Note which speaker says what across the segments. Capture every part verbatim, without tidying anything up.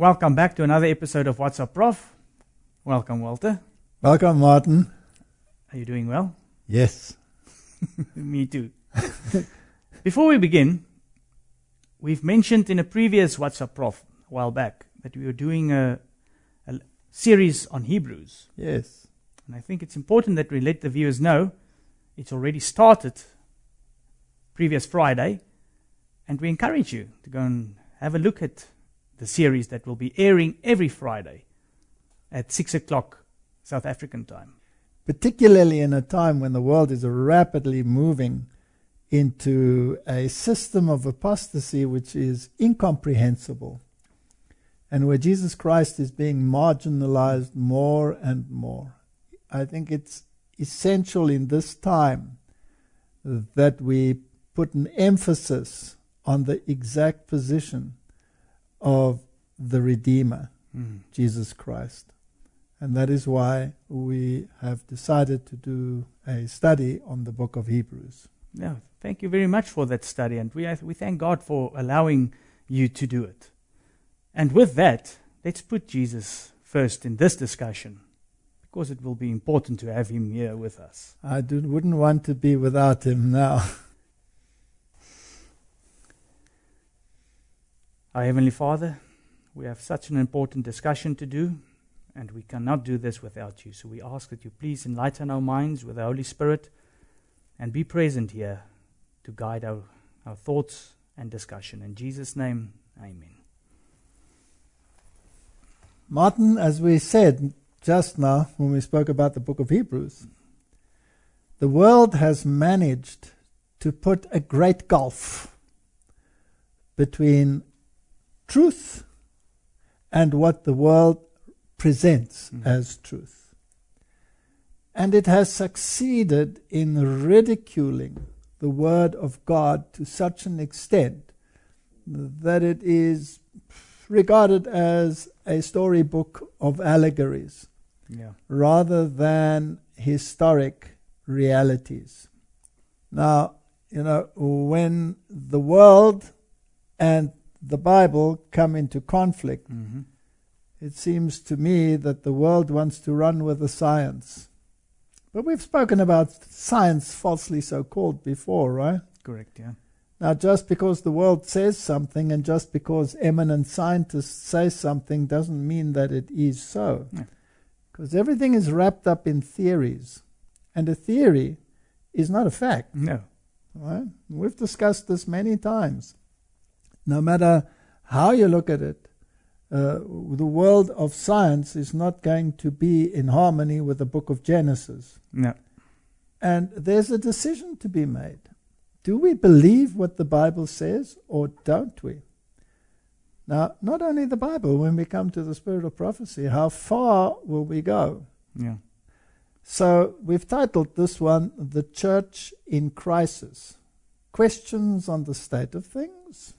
Speaker 1: Welcome back to another episode of What's Up, Prof. Welcome, Walter.
Speaker 2: Welcome, Martin.
Speaker 1: Are you doing well?
Speaker 2: Yes.
Speaker 1: Me too. Before we begin, we've mentioned in a previous What's Up, Prof a while back that we were doing a, a series on Hebrews.
Speaker 2: Yes.
Speaker 1: And I think it's important that we let the viewers know it's already started previous Friday, and we encourage you to go and have a look at the series that will be airing every Friday at six o'clock South African time.
Speaker 2: Particularly in a time when the world is rapidly moving into a system of apostasy which is incomprehensible, and where Jesus Christ is being marginalized more and more. I think it's essential in this time that we put an emphasis on the exact position of the Redeemer, mm. Jesus Christ. And that is why we have decided to do a study on the book of Hebrews.
Speaker 1: Yeah, thank you very much for that study, and we we thank God for allowing you to do it. And with that, let's put Jesus first in this discussion, because it will be important to have him here with us.
Speaker 2: I do, wouldn't want to be without him now.
Speaker 1: Our Heavenly Father, we have such an important discussion to do, and we cannot do this without you. So we ask that you please enlighten our minds with the Holy Spirit and be present here to guide our, our thoughts and discussion. In Jesus' name, amen.
Speaker 2: Martin, as we said just now when we spoke about the book of Hebrews, the world has managed to put a great gulf between truth and what the world presents mm. as truth. And it has succeeded in ridiculing the word of God to such an extent that it is regarded as a storybook of allegories yeah. rather than historic realities. Now, you know, when the world and the Bible come into conflict, mm-hmm. it seems to me that the world wants to run with the science. But we've spoken about science falsely so-called before, right?
Speaker 1: Correct, yeah.
Speaker 2: Now, just because the world says something and just because eminent scientists say something doesn't mean that it is so. Because yeah. everything is wrapped up in theories. And a theory is not a fact.
Speaker 1: No.
Speaker 2: Right? We've discussed this many times. No matter how you look at it, uh, the world of science is not going to be in harmony with the book of Genesis.
Speaker 1: No.
Speaker 2: And there's a decision to be made. Do we believe what the Bible says or don't we? Now, not only the Bible, when we come to the spirit of prophecy, how far will we go?
Speaker 1: Yeah.
Speaker 2: So we've titled this one, The Church in Crisis. Questions on the state of things.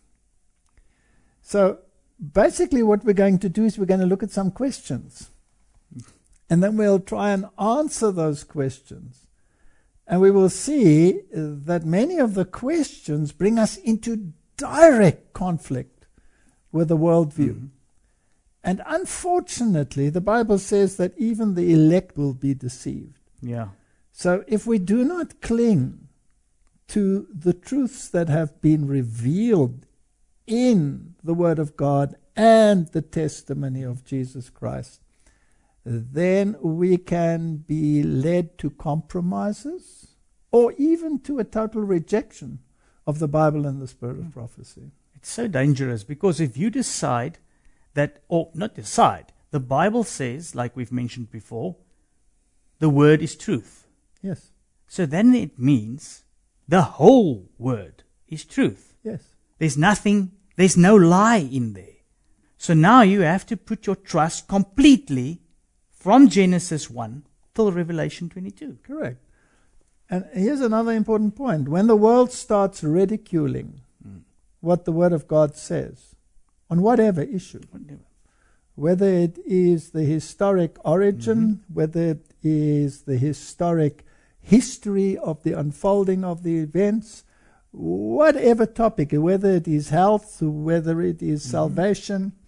Speaker 2: So basically what we're going to do is we're going to look at some questions. And then we'll try and answer those questions. And we will see that many of the questions bring us into direct conflict with the worldview. Mm-hmm. And unfortunately, the Bible says that even the elect will be deceived.
Speaker 1: Yeah.
Speaker 2: So if we do not cling to the truths that have been revealed in the Word of God and the testimony of Jesus Christ, then we can be led to compromises or even to a total rejection of the Bible and the spirit of prophecy.
Speaker 1: It's so dangerous because if you decide that, or not decide, the Bible says, like we've mentioned before, the Word is truth.
Speaker 2: Yes.
Speaker 1: So then it means the whole Word is truth.
Speaker 2: Yes.
Speaker 1: There's nothing, there's no lie in there. So now you have to put your trust completely from Genesis one till Revelation twenty-two.
Speaker 2: Correct. And here's another important point. When the world starts ridiculing mm. what the Word of God says, on whatever issue, whatever. whether it is the historic origin, mm-hmm. whether it is the historic history of the unfolding of the events, whatever topic, whether it is health, whether it is mm-hmm. salvation,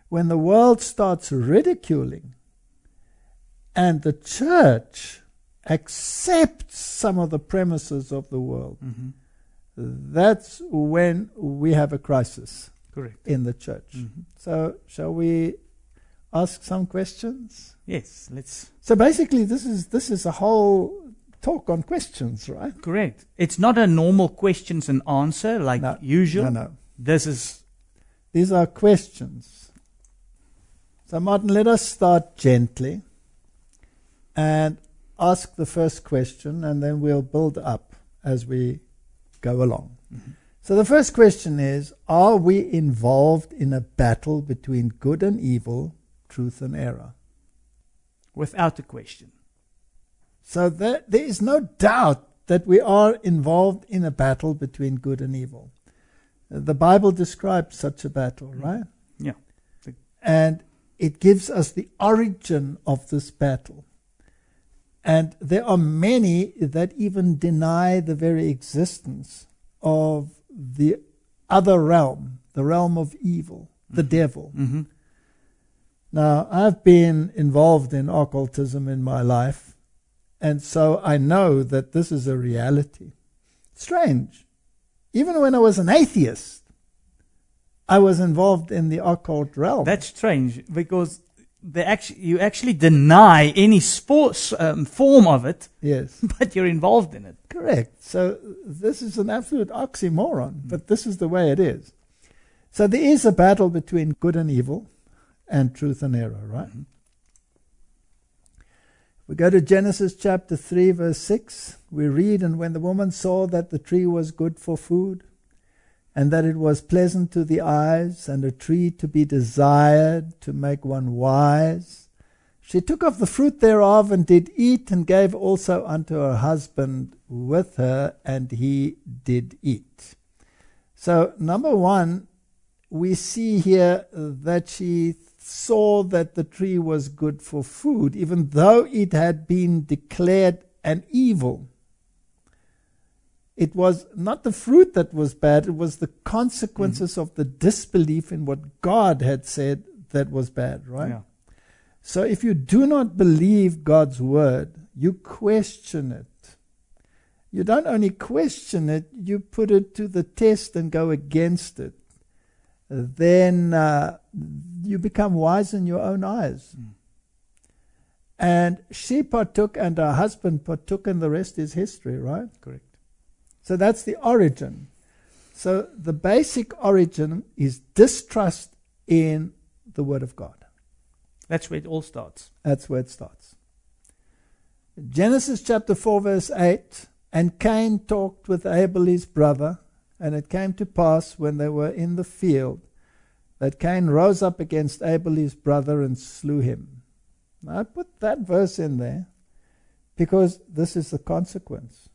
Speaker 2: when the world starts ridiculing and the church accepts some of the premises of the world,
Speaker 1: Mm-hmm.
Speaker 2: that's when we have a crisis
Speaker 1: Correct.
Speaker 2: in the church.
Speaker 1: Mm-hmm.
Speaker 2: So, shall we ask some questions?
Speaker 1: Yes, let's.
Speaker 2: So basically, this is this is a whole talk on questions, right?
Speaker 1: Correct. It's not a normal questions and answer like
Speaker 2: No,
Speaker 1: usual.
Speaker 2: No, no.
Speaker 1: This is.
Speaker 2: These are questions. So, Martin, let us start gently and ask the first question, and then we'll build up as we go along.
Speaker 1: Mm-hmm.
Speaker 2: So the first question is, are we involved in a battle between good and evil, truth and error?
Speaker 1: Without a question.
Speaker 2: So there, there is no doubt that we are involved in a battle between good and evil. Uh, The Bible describes such a battle, right?
Speaker 1: Yeah.
Speaker 2: And it gives us the origin of this battle. And there are many that even deny the very existence of the other realm, the realm of evil, the
Speaker 1: Mm-hmm.
Speaker 2: devil.
Speaker 1: Mm-hmm.
Speaker 2: Now, I've been involved in occultism in my life, and so I know that this is a reality. Strange. Even when I was an atheist, I was involved in the occult realm.
Speaker 1: That's strange because they actually you actually deny any sports um, form of it,
Speaker 2: Yes,
Speaker 1: but you're involved in it.
Speaker 2: correct. So this is an absolute oxymoron, but this is the way it is. So there is a battle between good and evil and truth and error, right?
Speaker 1: Mhm.
Speaker 2: We go to Genesis chapter three, verse six. We read, "And when the woman saw that the tree was good for food, and that it was pleasant to the eyes, and a tree to be desired to make one wise, she took of the fruit thereof, and did eat, and gave also unto her husband with her, and he did eat." So, number one, we see here that she saw that the tree was good for food, even though it had been declared an evil. It was not the fruit that was bad, it was the consequences mm-hmm. of the disbelief in what God had said that was bad, right?
Speaker 1: Yeah.
Speaker 2: So if you do not believe God's word, you question it. You don't only question it, you put it to the test and go against it. Then uh, you become wise in your own eyes. Mm. And she partook and her husband partook, and the rest is history, right?
Speaker 1: Correct.
Speaker 2: So that's the origin. So the basic origin is distrust in the Word of God.
Speaker 1: That's where it all starts.
Speaker 2: That's where it starts. Genesis chapter four, verse eight, "And Cain talked with Abel his brother, and it came to pass when they were in the field that Cain rose up against Abel his brother and slew him." Now I put that verse in there because this is the consequence.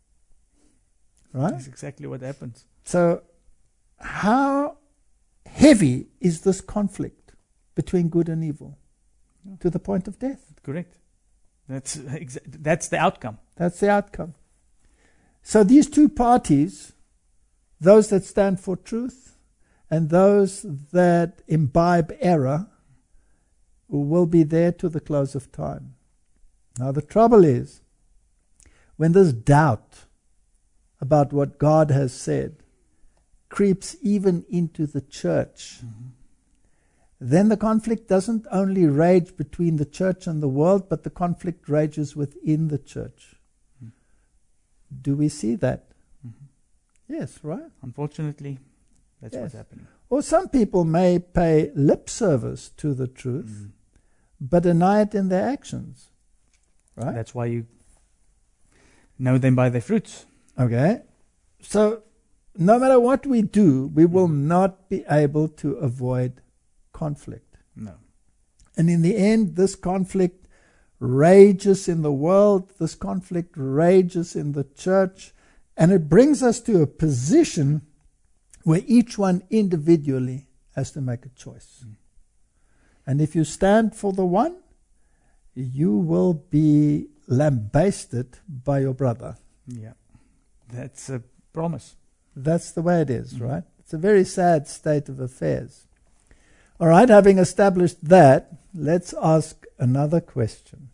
Speaker 2: Right?
Speaker 1: That's exactly what happens.
Speaker 2: So, how heavy is this conflict between good and evil?
Speaker 1: Yeah.
Speaker 2: To the point of death.
Speaker 1: Correct. That's exa- that's the outcome.
Speaker 2: That's the outcome. So these two parties, those that stand for truth and those that imbibe error, will be there to the close of time. Now the trouble is, when this doubt about what God has said creeps even into the church, mm-hmm. then the conflict doesn't only rage between the church and the world, but the conflict rages within the church. Mm-hmm. Do we see that? Mm-hmm. Yes, right?
Speaker 1: Unfortunately, that's
Speaker 2: yes.
Speaker 1: what's happening.
Speaker 2: Or some people may pay lip service to the truth, mm-hmm. but deny it in their actions. Right?
Speaker 1: That's why you know them by their fruits.
Speaker 2: Okay, so no matter what we do, we will not be able to avoid conflict.
Speaker 1: No.
Speaker 2: And in the end, this conflict rages in the world, this conflict rages in the church, and it brings us to a position where each one individually has to make a choice. Mm. And if you stand for the one, you will be lambasted by your brother.
Speaker 1: Yeah. That's a promise.
Speaker 2: That's the way it is,
Speaker 1: Mm-hmm.
Speaker 2: right? It's a very sad state of affairs. All right, having established that, let's ask another question.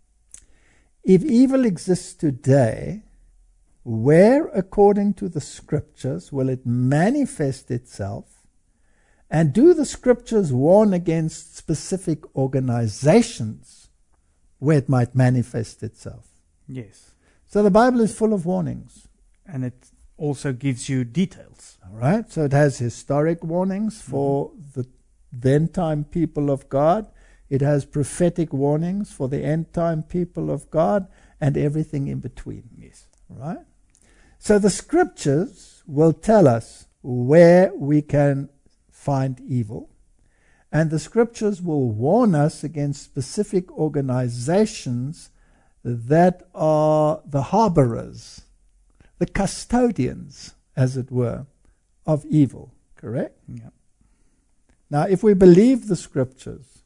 Speaker 2: If evil exists today, where, according to the scriptures, will it manifest itself? And do the scriptures warn against specific organizations where it might manifest itself?
Speaker 1: Yes.
Speaker 2: So the Bible is full of warnings.
Speaker 1: And it also gives you details.
Speaker 2: All right, so it has historic warnings for mm-hmm. the then-time people of God. It has prophetic warnings for the end-time people of God, and everything in between.
Speaker 1: Yes.
Speaker 2: All right? So the scriptures will tell us where we can find evil, and the scriptures will warn us against specific organizations that are the harborers, the custodians, as it were, of evil. Correct?
Speaker 1: Yeah.
Speaker 2: Now, if we believe the scriptures,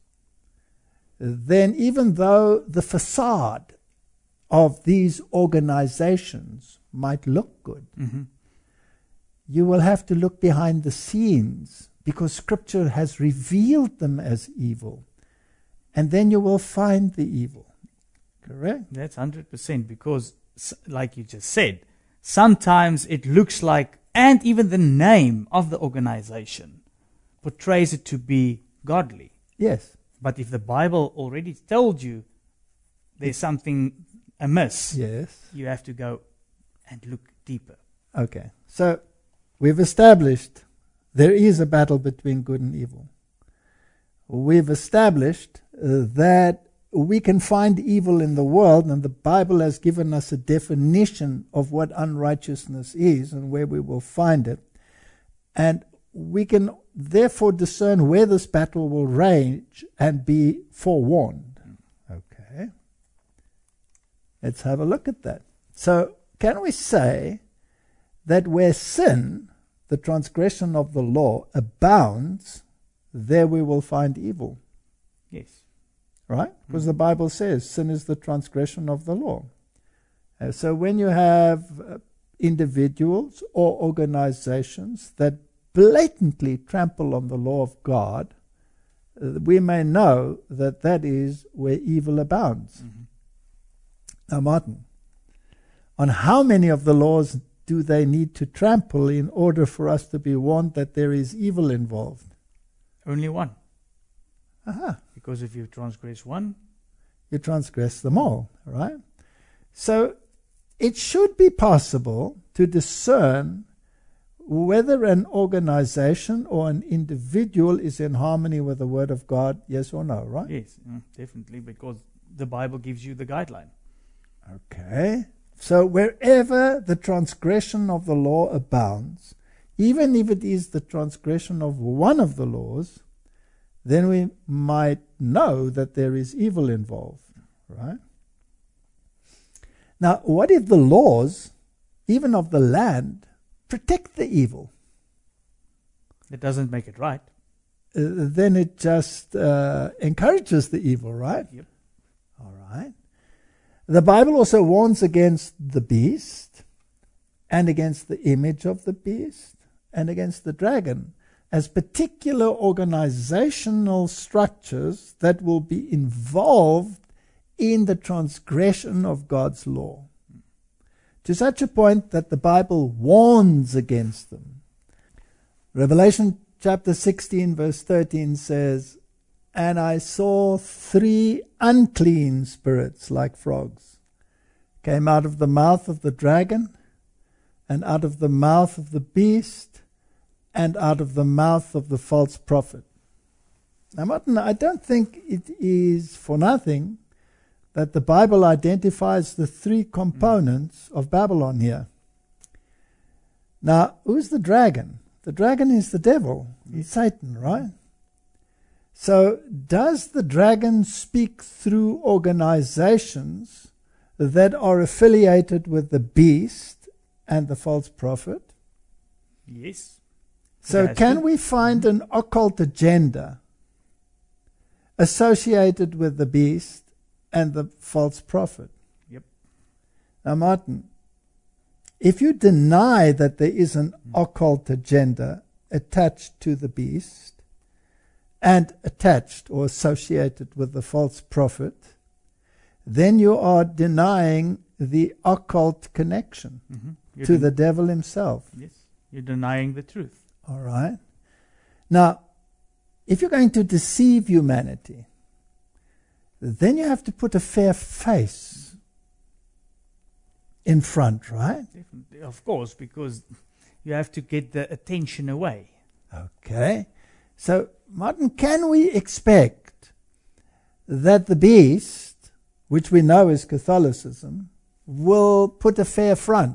Speaker 2: then even though the facade of these organizations might look good,
Speaker 1: mm-hmm.
Speaker 2: you will have to look behind the scenes, because scripture has revealed them as evil. And then you will find the evil. Correct?
Speaker 1: That's one hundred percent, because, like you just said, sometimes it looks like, and even the name of the organization portrays it to be godly.
Speaker 2: Yes.
Speaker 1: But if the Bible already told you there's something amiss,
Speaker 2: yes,
Speaker 1: you have to go and look deeper.
Speaker 2: Okay. So we've established there is a battle between good and evil. We've established uh, that we can find evil in the world, and the Bible has given us a definition of what unrighteousness is and where we will find it. And we can therefore discern where this battle will rage and be forewarned. Okay. Let's have a look at that. So, can we say that where sin, the transgression of the law, abounds, there we will find evil?
Speaker 1: Yes.
Speaker 2: Right? Because mm-hmm. the Bible says sin is the transgression of the law. Uh, so when you have uh, individuals or organizations that blatantly trample on the law of God, uh, we may know that that is where evil abounds.
Speaker 1: Mm-hmm.
Speaker 2: Now, Martin, on how many of the laws do they need to trample in order for us to be warned that there is evil involved?
Speaker 1: Only one.
Speaker 2: Aha.
Speaker 1: Because if you transgress one,
Speaker 2: you transgress them all, right? So it should be possible to discern whether an organization or an individual is in harmony with the Word of God, yes or no, right?
Speaker 1: Yes, mm, definitely, because the Bible gives you the guideline.
Speaker 2: Okay. So wherever the transgression of the law abounds, even if it is the transgression of one of the laws, then we might know that there is evil involved, right? Now, what if the laws, even of the land, protect the evil?
Speaker 1: That doesn't make it right.
Speaker 2: Uh, then it just uh, encourages the evil, right?
Speaker 1: Yep.
Speaker 2: All right. The Bible also warns against the beast and against the image of the beast and against the dragon as particular organizational structures that will be involved in the transgression of God's law, to such a point that the Bible warns against them. Revelation chapter sixteen verse thirteen says, "And I saw three unclean spirits like frogs came out of the mouth of the dragon and out of the mouth of the beast and out of the mouth of the false prophet." Now, Martin, I don't think it is for nothing that the Bible identifies the three components of Babylon here. Now, who's the dragon? The dragon is the devil. He's Satan, right? So, does the dragon speak through organizations that are affiliated with the beast and the false prophet?
Speaker 1: Yes.
Speaker 2: So, can we find an occult agenda associated with the beast and the false prophet?
Speaker 1: Yep.
Speaker 2: Now, Martin, if you deny that there is an occult agenda attached to the beast and attached or associated with the false prophet, then you are denying the occult connection
Speaker 1: Mm-hmm.
Speaker 2: to the devil himself.
Speaker 1: Yes, you're denying the truth.
Speaker 2: All right? Now, if you're going to deceive humanity, then you have to put a fair face in front, right?
Speaker 1: Definitely. Of course, because you have to get the attention away.
Speaker 2: Okay. So, Martin, can we expect that the beast, which we know is Catholicism, will put a fair front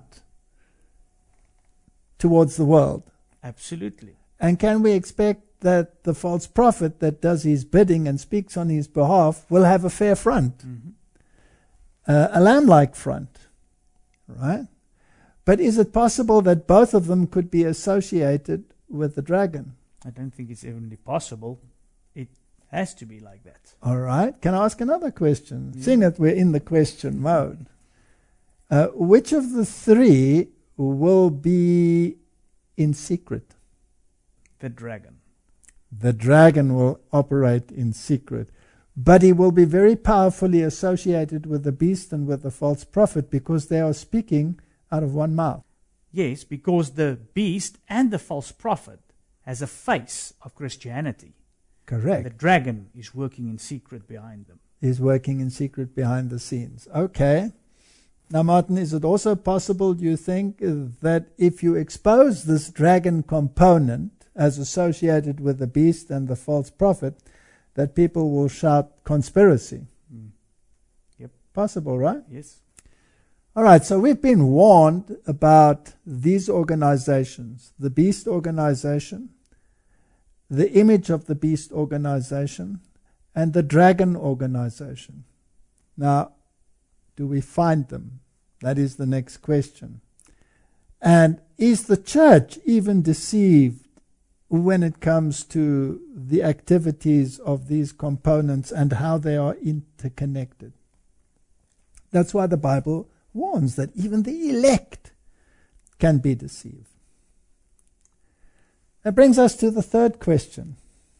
Speaker 2: towards the world?
Speaker 1: Absolutely.
Speaker 2: And can we expect that the false prophet that does his bidding and speaks on his behalf will have a fair front?
Speaker 1: Mm-hmm.
Speaker 2: Uh, a lamb-like front, right? But is it possible that both of them could be associated with the dragon?
Speaker 1: I don't think it's even possible. It has to be like that.
Speaker 2: All right. Can I ask another question?
Speaker 1: Yeah.
Speaker 2: Seeing that we're in the question mode, uh, which of the three will be in secret?
Speaker 1: The dragon.
Speaker 2: The dragon will operate in secret, but he will be very powerfully associated with the beast and with the false prophet because they are speaking out of one mouth.
Speaker 1: Yes, because the beast and the false prophet has a face of Christianity.
Speaker 2: Correct.
Speaker 1: The dragon is working in secret behind them.
Speaker 2: Is working in secret behind the scenes. Okay. Now, Martin, is it also possible, do you think, uh, that if you expose this dragon component as associated with the beast and the false prophet, that people will shout conspiracy?
Speaker 1: Mm. Yep.
Speaker 2: Possible, right?
Speaker 1: Yes.
Speaker 2: All right, so we've been warned about these organizations, the beast organization, the image of the beast organization, and the dragon organization. Now, do we find them? That is the next question. And is the church even deceived when it comes to the activities of these components and how they are interconnected? That's why the Bible warns that even the elect can be deceived. That brings us to the third question.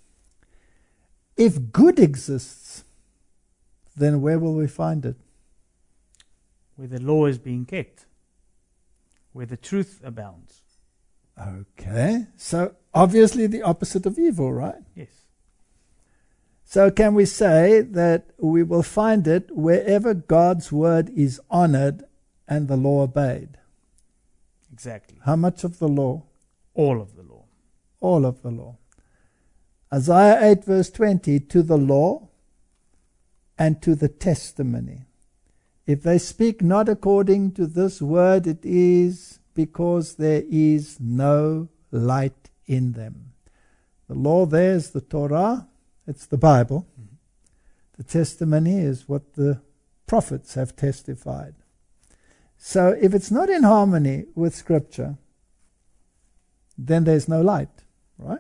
Speaker 2: If good exists, then where will we find it?
Speaker 1: Where the law is being kept. Where the truth abounds.
Speaker 2: Okay, so obviously the opposite of evil, right?
Speaker 1: Yes.
Speaker 2: So can we say that we will find it wherever God's word is honored and the law obeyed?
Speaker 1: Exactly.
Speaker 2: How much of the law?
Speaker 1: All of the law.
Speaker 2: All of the law. Isaiah eight verse twenty, to the law and to the testimony. If they speak not according to this word, it is because there is no light in them. The law there is the Torah, it's the Bible. Mm-hmm. The testimony is what the prophets have testified. So if it's not in harmony with Scripture, then there's no light, right?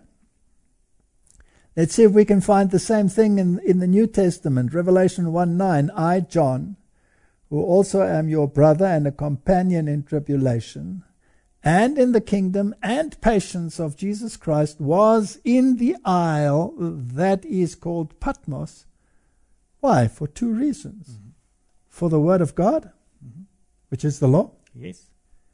Speaker 2: Let's see if we can find the same thing in, in the New Testament. Revelation one nine, I, John, who also am your brother and a companion in tribulation, and in the kingdom and patience of Jesus Christ, was in the isle that is called Patmos. Why? For two reasons. Mm-hmm. For the word of God, mm-hmm. which is the law.
Speaker 1: Yes.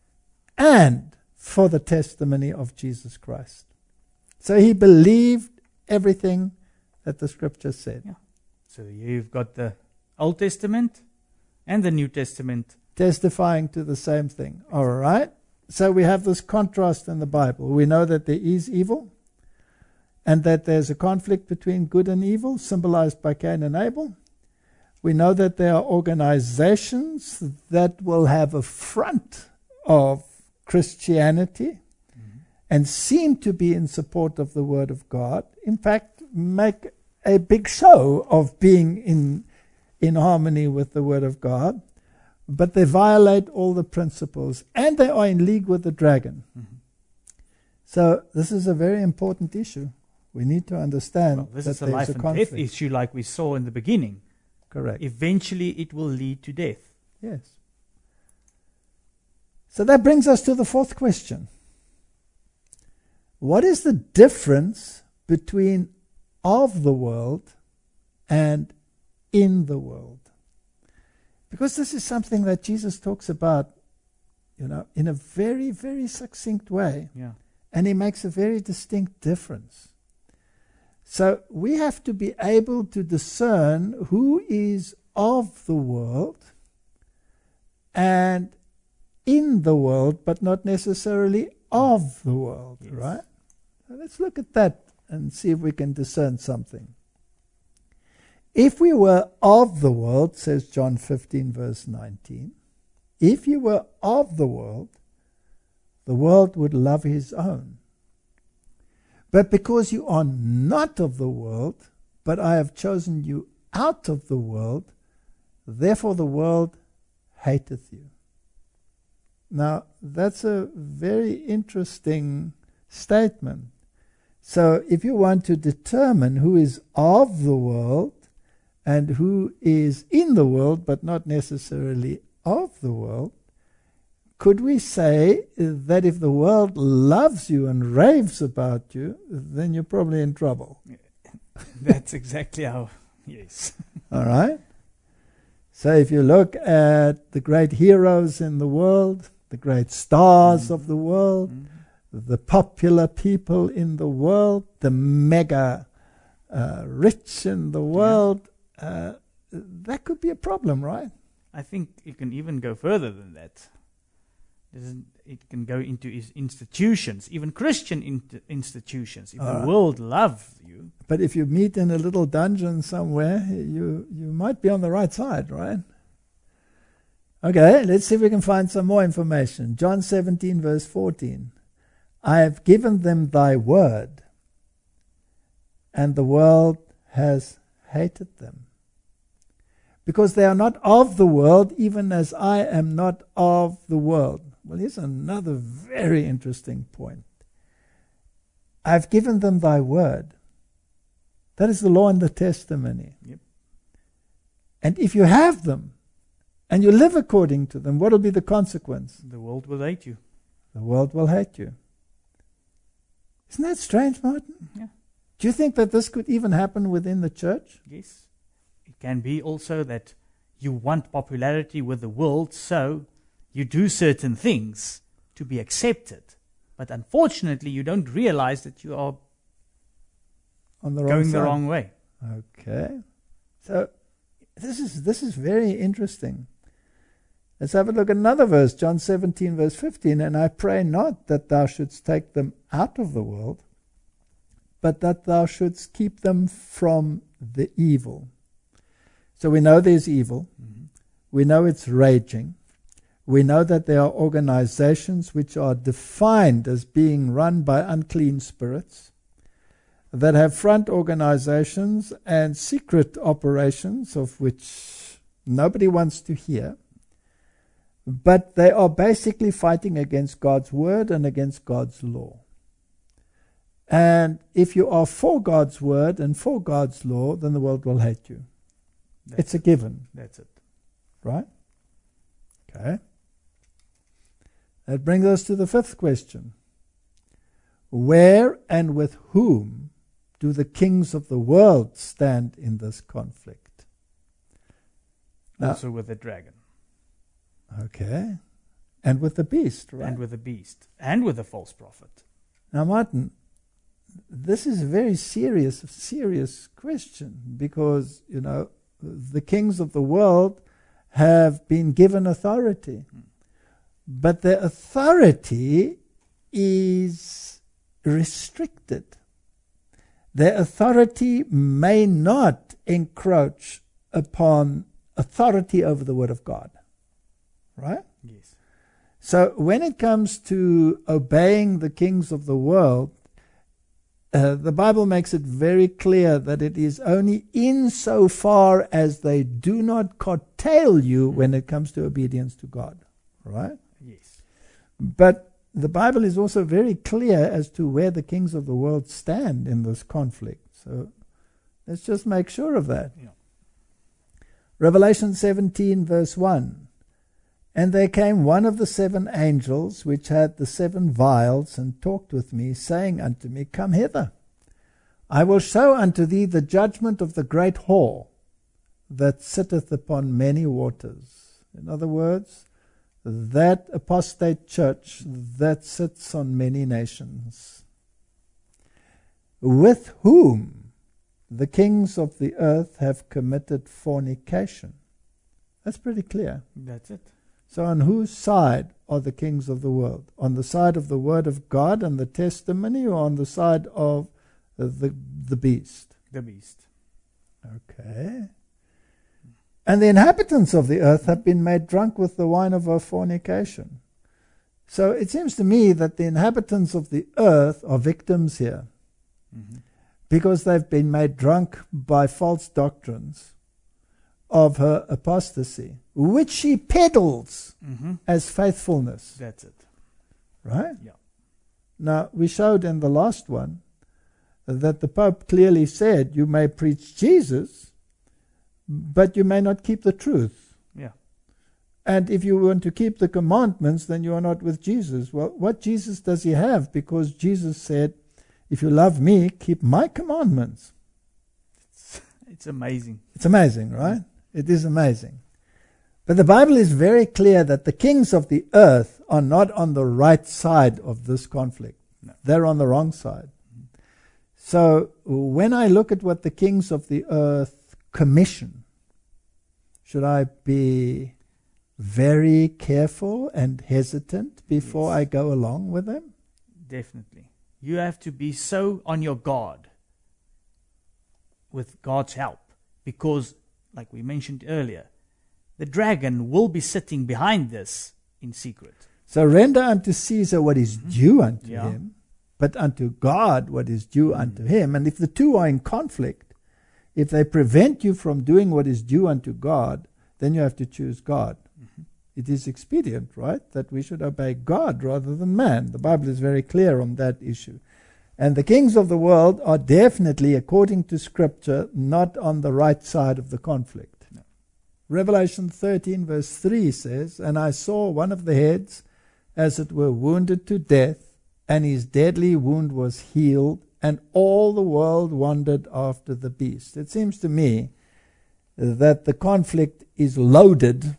Speaker 2: And for the testimony of Jesus Christ. So he believed everything that the Scripture said.
Speaker 1: Yeah. So you've got the Old Testament and the New Testament
Speaker 2: testifying to the same thing. All right. So we have this contrast in the Bible. We know that there is evil and that there's a conflict between good and evil, symbolized by Cain and Abel. We know that there are organizations that will have a front of Christianity mm-hmm. and seem to be in support of the Word of God. In fact, make a big show of being in, in harmony with the Word of God. But they violate all the principles, and they are in league with the dragon. Mm-hmm. So this is a very important issue. We need to understand
Speaker 1: well, this
Speaker 2: that
Speaker 1: is a
Speaker 2: there's
Speaker 1: life
Speaker 2: a
Speaker 1: and
Speaker 2: conflict.
Speaker 1: death issue like we saw in the beginning.
Speaker 2: Correct.
Speaker 1: Eventually it will lead to death.
Speaker 2: Yes. So that brings us to the fourth question. What is the difference between of the world and in the world. Because this is something that Jesus talks about, you know, in a very, very succinct way.
Speaker 1: Yeah.
Speaker 2: And he makes a very distinct difference. So we have to be able to discern who is of the world and in the world, but not necessarily of the world,
Speaker 1: yes.
Speaker 2: right? So let's look at that and see if we can discern something. If we were of the world, says John fifteen, verse nineteen, if you were of the world, the world would love his own. But because you are not of the world, but I have chosen you out of the world, therefore the world hateth you. Now, that's a very interesting statement. So, if you want to determine who is of the world and who is in the world, but not necessarily of the world, could we say that if the world loves you and raves about you, then you're probably in trouble?
Speaker 1: That's exactly how, yes.
Speaker 2: All right? So if you look at the great heroes in the world, the great stars mm-hmm. of the world, mm-hmm. the popular people in the world, the mega uh, rich in the world, yeah. uh, that could be a problem, right?
Speaker 1: I think it can even go further than that. It can go into his institutions, even Christian in- institutions. If uh, the world loves you.
Speaker 2: But if you meet in a little dungeon somewhere, you, you might be on the right side, right? Okay, let's see if we can find some more information. John seventeen, verse fourteen. I have given them thy word, and the world has hated them. Because they are not of the world, even as I am not of the world. Well, here's another very interesting point. I've given them thy word. That is the law and the testimony.
Speaker 1: Yep.
Speaker 2: And if you have them, and you live according to them, what will be the consequence?
Speaker 1: The world will hate you.
Speaker 2: The world will hate you. Isn't that strange, Martin?
Speaker 1: Yeah.
Speaker 2: Do you think that this could even happen within the church?
Speaker 1: Yes. It can be also that you want popularity with the world, so you do certain things to be accepted. But unfortunately, you don't realize that you are
Speaker 2: on the wrong
Speaker 1: going
Speaker 2: side.
Speaker 1: the wrong way.
Speaker 2: Okay. So this is this is very interesting. Let's have a look at another verse, John seventeen, verse fifteen. And I pray not that thou shouldst take them out of the world, but that thou shouldst keep them from the evil. So we know there's evil. Mm-hmm. We know it's raging. We know that there are organizations which are defined as being run by unclean spirits, that have front organizations and secret operations of which nobody wants to hear. But they are basically fighting against God's word and against God's law. And if you are for God's word and for God's law, then the world will hate you.
Speaker 1: That's
Speaker 2: it's a
Speaker 1: it.
Speaker 2: given.
Speaker 1: That's it.
Speaker 2: Right? Okay. That brings us to the fifth question. Where and with whom do the kings of the world stand in this conflict? Now,
Speaker 1: also with the dragon.
Speaker 2: Okay. And with the beast, right?
Speaker 1: And with the beast. And with the false prophet.
Speaker 2: Now, Martin, this is a very serious, serious question because, you know, the kings of the world have been given authority. Hmm. But the authority is restricted. Their authority may not encroach upon authority over the Word of God. Right?
Speaker 1: Yes.
Speaker 2: So when it comes to obeying the kings of the world, uh, the Bible makes it very clear that it is only insofar as they do not curtail you mm. when it comes to obedience to God. Right?
Speaker 1: Yes.
Speaker 2: But the Bible is also very clear as to where the kings of the world stand in this conflict. So let's just make sure of that.
Speaker 1: Yeah.
Speaker 2: Revelation seventeen, verse one. And there came one of the seven angels which had the seven vials, and talked with me, saying unto me, Come hither. I will show unto thee the judgment of the great whore that sitteth upon many waters. In other words, that apostate church that sits on many nations, with whom the kings of the earth have committed fornication. That's pretty clear.
Speaker 1: That's it.
Speaker 2: So on whose side are the kings of the world? On the side of the word of God and the testimony, or on the side of the, the beast?
Speaker 1: The beast.
Speaker 2: Okay. And the inhabitants of the earth have been made drunk with the wine of her fornication. So it seems to me that the inhabitants of the earth are victims here, mm-hmm. because they've been made drunk by false doctrines of her apostasy, which she peddles mm-hmm. as faithfulness.
Speaker 1: That's it.
Speaker 2: Right?
Speaker 1: Yeah.
Speaker 2: Now, we showed in the last one that the Pope clearly said you may preach Jesus, but you may not keep the truth.
Speaker 1: Yeah.
Speaker 2: And if you want to keep the commandments, then you are not with Jesus. Well, what Jesus does he have? Because Jesus said, if you love me, keep my commandments.
Speaker 1: It's, it's amazing.
Speaker 2: It's amazing, right? It is amazing. But the Bible is very clear that the kings of the earth are not on the right side of this conflict.
Speaker 1: No.
Speaker 2: They're on the wrong side. Mm-hmm. So when I look at what the kings of the earth commission, should I be very careful and hesitant before
Speaker 1: yes.
Speaker 2: I go along with them?
Speaker 1: Definitely. You have to be so on your guard with God's help, because like we mentioned earlier, the dragon will be sitting behind this in secret.
Speaker 2: So render unto Caesar what is mm-hmm. due unto
Speaker 1: yeah.
Speaker 2: him, but unto God what is due mm-hmm. unto him. And if the two are in conflict, if they prevent you from doing what is due unto God, then you have to choose God. Mm-hmm. It is expedient, right, that we should obey God rather than man. The Bible is very clear on that issue. And the kings of the world are definitely, according to Scripture, not on the right side of the conflict. No. Revelation thirteen verse three says, and I saw one of the heads, as it were, wounded to death, and his deadly wound was healed, and all the world wondered after the beast. It seems to me that the conflict is loaded,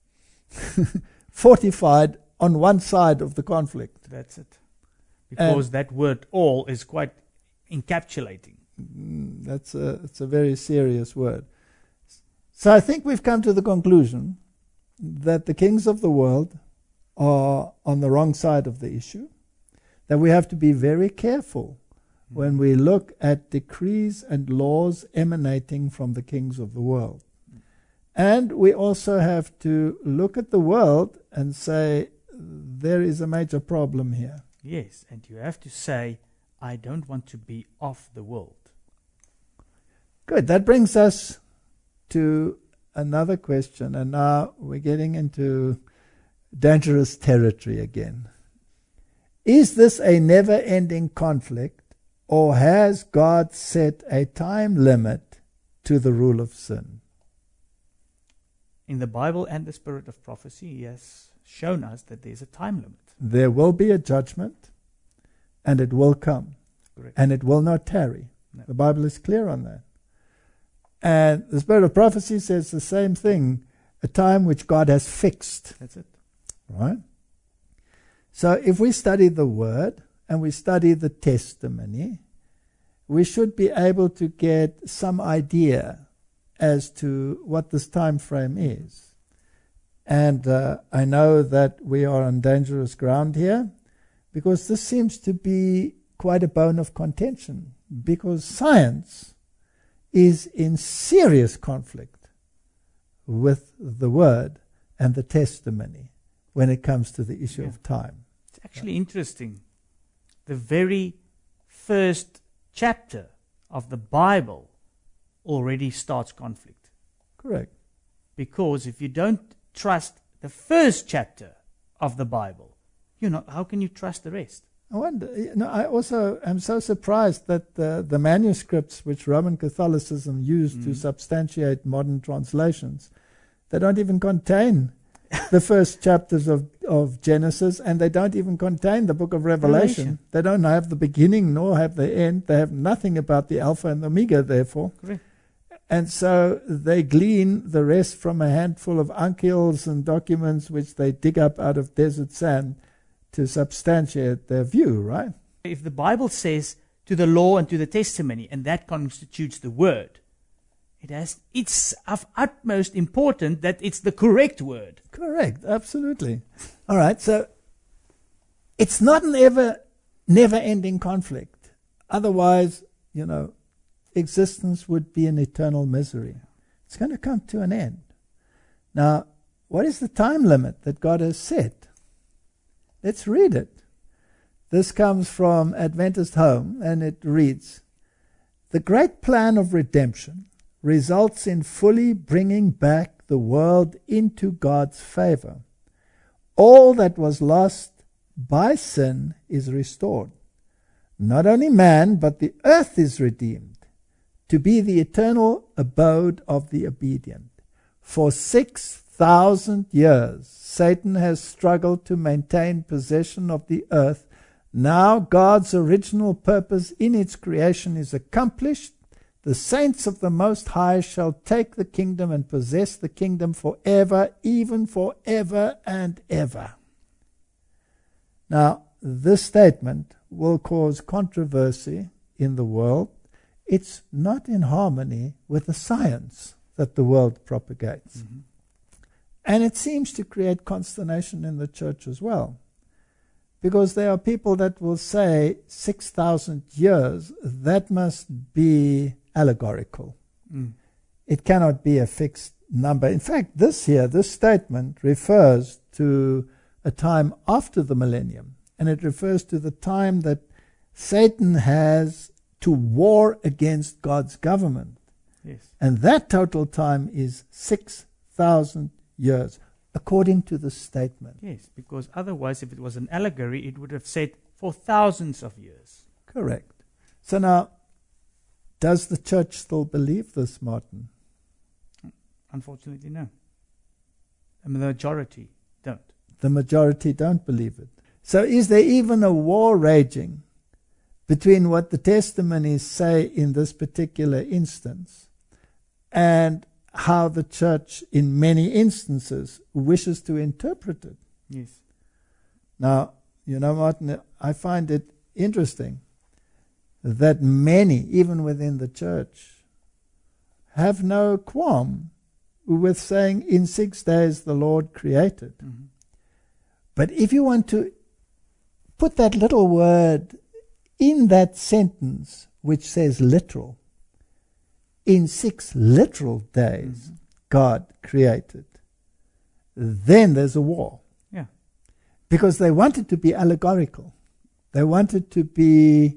Speaker 2: fortified on one side of the conflict.
Speaker 1: That's it. Because and that word all is quite encapsulating.
Speaker 2: That's a, it's a very serious word. So I think we've come to the conclusion that the kings of the world are on the wrong side of the issue, that we have to be very careful mm-hmm. when we look at decrees and laws emanating from the kings of the world. Mm-hmm. And we also have to look at the world and say, there is a major problem here.
Speaker 1: Yes, and you have to say, I don't want to be of the world.
Speaker 2: Good. That brings us to another question, and now we're getting into dangerous territory again. Is this a never-ending conflict, or has God set a time limit to the rule of sin?
Speaker 1: In the Bible and the spirit of prophecy, He has shown us that there's a time limit.
Speaker 2: There will be a judgment, and it will come.
Speaker 1: Correct.
Speaker 2: And it will not tarry.
Speaker 1: No.
Speaker 2: The Bible is clear on that. And the spirit of prophecy says the same thing, a time which God has fixed.
Speaker 1: That's it.
Speaker 2: Right? So if we study the Word and we study the testimony, we should be able to get some idea as to what this time frame is. And uh, I know that we are on dangerous ground here, because this seems to be quite a bone of contention, because science is in serious conflict with the Word and the testimony when it comes to the issue
Speaker 1: yeah.
Speaker 2: of time.
Speaker 1: It's actually yeah. interesting. The very first chapter of the Bible already starts conflict.
Speaker 2: Correct.
Speaker 1: Because if you don't trust the first chapter of the Bible, you know, how can you trust the rest?
Speaker 2: I wonder, you know, I also am so surprised that the, the manuscripts which Roman Catholicism used mm. to substantiate modern translations, they don't even contain the first chapters of, of Genesis, and they don't even contain the book of Revelation.
Speaker 1: Revelation.
Speaker 2: They don't have the beginning nor have the end. They have nothing about the Alpha and the Omega, therefore.
Speaker 1: Correct.
Speaker 2: And so they glean the rest from a handful of uncials and documents which they dig up out of desert sand to substantiate their view, right?
Speaker 1: If the Bible says to the law and to the testimony, and that constitutes the word, it has, it's of utmost importance that it's the correct word.
Speaker 2: Correct, absolutely. All right, so it's not an ever, never-ending conflict. Otherwise, you know, existence would be an eternal misery. It's going to come to an end. Now, what is the time limit that God has set? Let's read it. This comes from Adventist Home, and it reads, "The great plan of redemption results in fully bringing back the world into God's favor. All that was lost by sin is restored. Not only man, but the earth is redeemed, to be the eternal abode of the obedient. For six thousand years, Satan has struggled to maintain possession of the earth. Now God's original purpose in its creation is accomplished. The saints of the Most High shall take the kingdom and possess the kingdom forever, even forever and ever." Now, this statement will cause controversy in the world. It's not in harmony with the science that the world propagates. Mm-hmm. And it seems to create consternation in the church as well. Because there are people that will say six thousand years, that must be allegorical. Mm. It cannot be a fixed number. In fact, this here, this statement refers to a time after the millennium. And it refers to the time that Satan has to war against God's government.
Speaker 1: Yes.
Speaker 2: And that total time is six thousand years, according to the statement.
Speaker 1: Yes, because otherwise, if it was an allegory, it would have said for thousands of years.
Speaker 2: Correct. So now, does the church still believe this, Martin?
Speaker 1: Unfortunately, no. The majority don't.
Speaker 2: The majority don't believe it. So is there even a war raging between what the testimonies say in this particular instance and how the church, in many instances, wishes to interpret it?
Speaker 1: Yes.
Speaker 2: Now, you know, Martin, I find it interesting that many, even within the church, have no qualm with saying in six days the Lord created. Mm-hmm. But if you want to put that little word in that sentence which says literal, in six literal days mm-hmm. God created, then there's a war.
Speaker 1: Yeah.
Speaker 2: Because they want it to be allegorical. They want it to be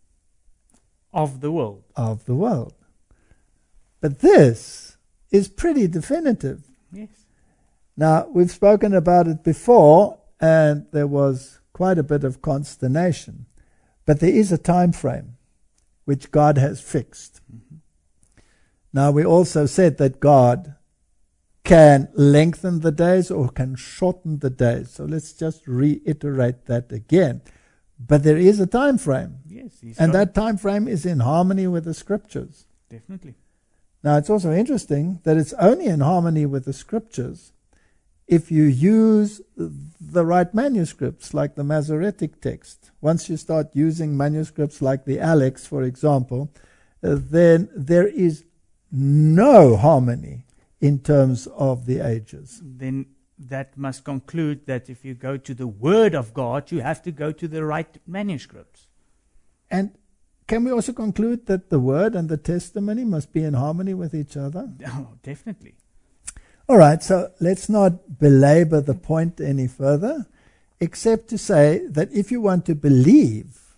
Speaker 1: of the world.
Speaker 2: Of the world. But this is pretty definitive.
Speaker 1: Yes.
Speaker 2: Now, we've spoken about it before, and there was quite a bit of consternation. But there is a time frame which God has fixed. Mm-hmm. Now, we also said that God can lengthen the days or can shorten the days. So let's just reiterate that again. But there is a time frame.
Speaker 1: Yes, he's
Speaker 2: and
Speaker 1: right.
Speaker 2: that time frame is in harmony with the scriptures.
Speaker 1: Definitely.
Speaker 2: Now, it's also interesting that it's only in harmony with the scriptures if you use the right manuscripts, like the Masoretic text. Once you start using manuscripts like the Alex, for example, uh, then there is no harmony in terms of the ages.
Speaker 1: Then that must conclude that if you go to the Word of God, you have to go to the right manuscripts.
Speaker 2: And can we also conclude that the Word and the testimony must be in harmony with each other?
Speaker 1: Oh, definitely.
Speaker 2: All right, so let's not belabor the point any further, except to say that if you want to believe,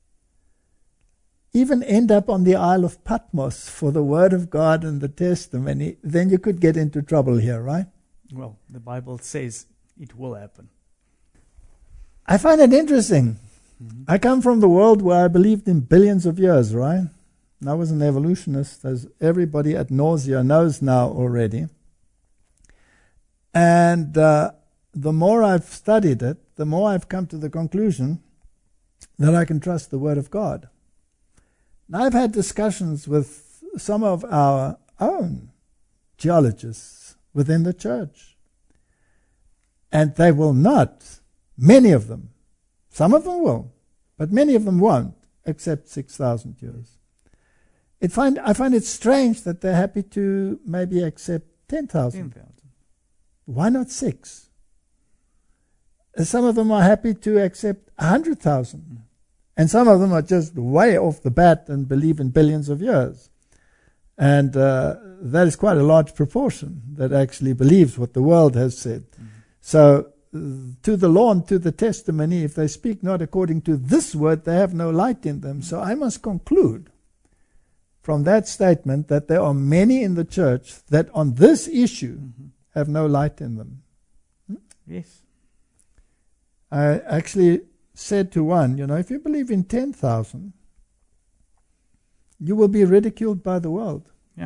Speaker 2: even end up on the Isle of Patmos for the Word of God and the testimony, then you could get into trouble here, right?
Speaker 1: Well, the Bible says it will happen.
Speaker 2: I find it interesting. Mm-hmm. I come from the world where I believed in billions of years, right? And I was an evolutionist, as everybody at nausea knows now already. And uh, the more I've studied it, the more I've come to the conclusion that I can trust the Word of God. Now, I've had discussions with some of our own geologists within the church, and they will not, many of them, some of them will, but many of them won't accept six thousand years. It find, I find it strange that they're happy to maybe accept ten thousand. Why not six? Some of them are happy to accept one hundred thousand. Mm. And some of them are just way off the bat and believe in billions of years. And uh, that is quite a large proportion that actually believes what the world has said. Mm. So, uh, to the law and to the testimony, if they speak not according to this word, they have no light in them. Mm. So I must conclude from that statement that there are many in the church that on this issue mm-hmm. have no light in them. Hmm?
Speaker 1: Yes.
Speaker 2: I actually said to one, you know, if you believe in ten thousand, you will be ridiculed by the world.
Speaker 1: Yeah.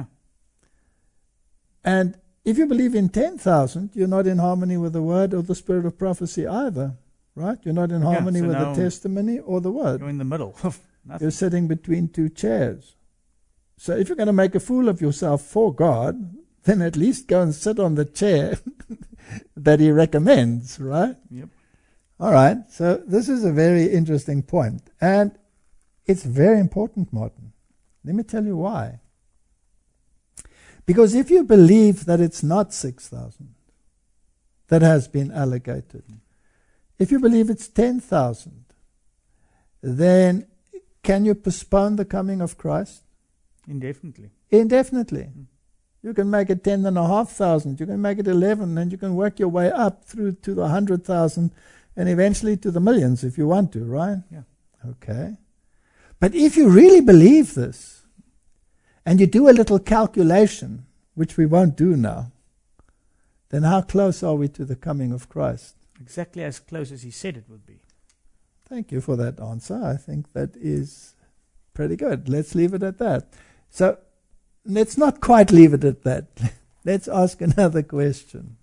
Speaker 2: And if you believe in ten thousand, you're not in harmony with the word or the spirit of prophecy either, right? You're not in harmony
Speaker 1: yeah, so
Speaker 2: with the testimony or the word.
Speaker 1: You're in the middle of nothing.
Speaker 2: You're sitting between two chairs. So if you're going to make a fool of yourself for God, then at least go and sit on the chair that he recommends, right?
Speaker 1: Yep.
Speaker 2: All right, so this is a very interesting point. And it's very important, Martin. Let me tell you why. Because if you believe that it's not six thousand that has been allocated, if you believe it's ten thousand, then can you postpone the coming of Christ?
Speaker 1: Indefinitely.
Speaker 2: Indefinitely.
Speaker 1: Mm.
Speaker 2: You can make it ten and a half thousand, you can make it eleven, and you can work your way up through to the hundred thousand and eventually to the millions if you want to, right?
Speaker 1: Yeah.
Speaker 2: Okay. But if you really believe this, and you do a little calculation, which we won't do now, then how close are we to the coming of Christ?
Speaker 1: Exactly as close as he said it would be.
Speaker 2: Thank you for that answer. I think that is pretty good. Let's leave it at that. So, let's not quite leave it at that. Let's ask another question.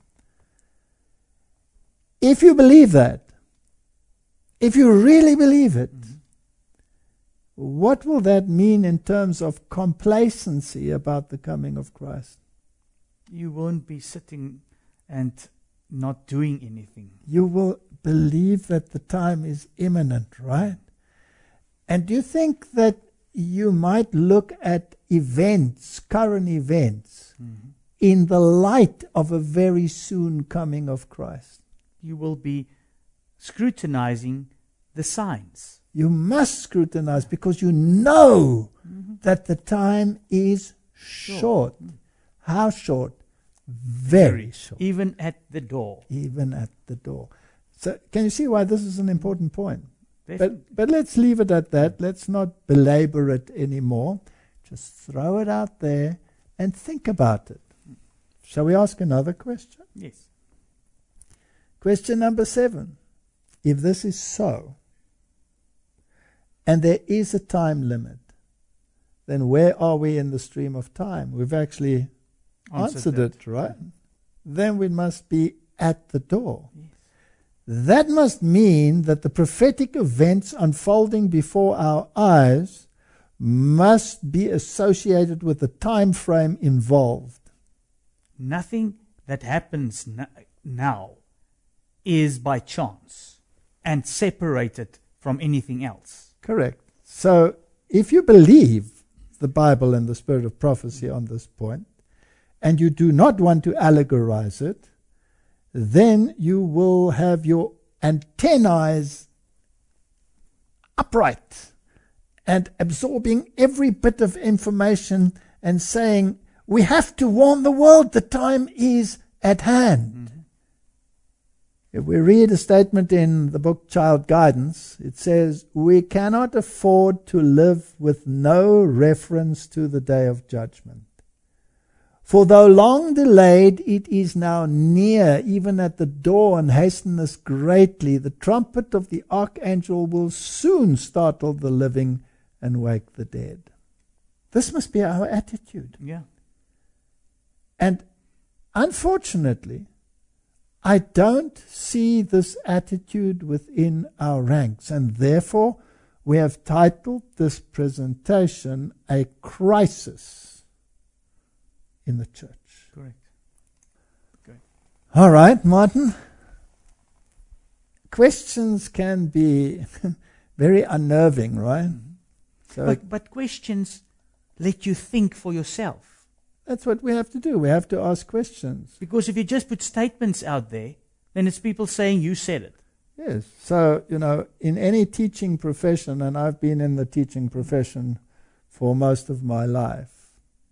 Speaker 2: If you believe that, if you really believe it, mm-hmm. what will that mean in terms of complacency about the coming of Christ?
Speaker 1: You won't be sitting and not doing anything.
Speaker 2: You will believe that the time is imminent, right? And do you think that you might look at events, current events, mm-hmm. in the light of a very soon coming of Christ?
Speaker 1: You will be scrutinizing the signs.
Speaker 2: You must scrutinize because you know mm-hmm. that the time is short. short. Mm-hmm. How short? Very, Very short.
Speaker 1: Even at the door.
Speaker 2: Even at the door. So can you see why this is an important point?
Speaker 1: Definitely.
Speaker 2: But but let's leave it at that. Let's not belabor it anymore. Just throw it out there and think about it. Shall we ask another question?
Speaker 1: Yes.
Speaker 2: Question number seven. If this is so, and there is a time limit, then where are we in the stream of time? We've actually answered, answered it, right? Then we must be at the door.
Speaker 1: Yes.
Speaker 2: That must mean that the prophetic events unfolding before our eyes must be associated with the time frame involved.
Speaker 1: Nothing that happens n- now is by chance and separated from anything else.
Speaker 2: Correct. So if you believe the Bible and the spirit of prophecy on this point, and you do not want to allegorize it, then you will have your antennae upright and absorbing every bit of information and saying, we have to warn the world, the time is at hand. Mm-hmm. If we read a statement in the book Child Guidance, it says, we cannot afford to live with no reference to the day of judgment. For though long delayed, it is now near, even at the door, and hasteneth greatly. The trumpet of the archangel will soon startle the living and wake the dead. This must be our attitude.
Speaker 1: Yeah.
Speaker 2: And unfortunately, I don't see this attitude within our ranks, and therefore we have titled this presentation A Crisis in the Church.
Speaker 1: Correct. Correct.
Speaker 2: All right, Martin. Questions can be very unnerving, right?
Speaker 1: Mm-hmm.
Speaker 2: So
Speaker 1: But, but questions let you think for yourself.
Speaker 2: that's what we have to do. We have to ask questions.
Speaker 1: Because if you just put statements out there, then it's people saying you said it.
Speaker 2: Yes. So, you know, in any teaching profession, and I've been in the teaching profession for most of my life,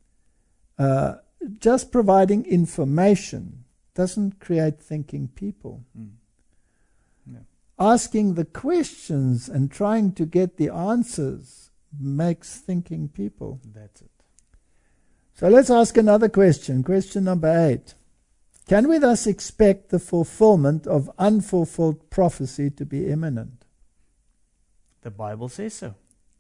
Speaker 2: uh, just providing information doesn't create thinking people.
Speaker 1: Mm. No.
Speaker 2: Asking the questions and trying to get the answers makes thinking people.
Speaker 1: That's it.
Speaker 2: So let's ask another question. Question number eight. Can we thus expect the fulfillment of unfulfilled prophecy to be imminent?
Speaker 1: The Bible says so.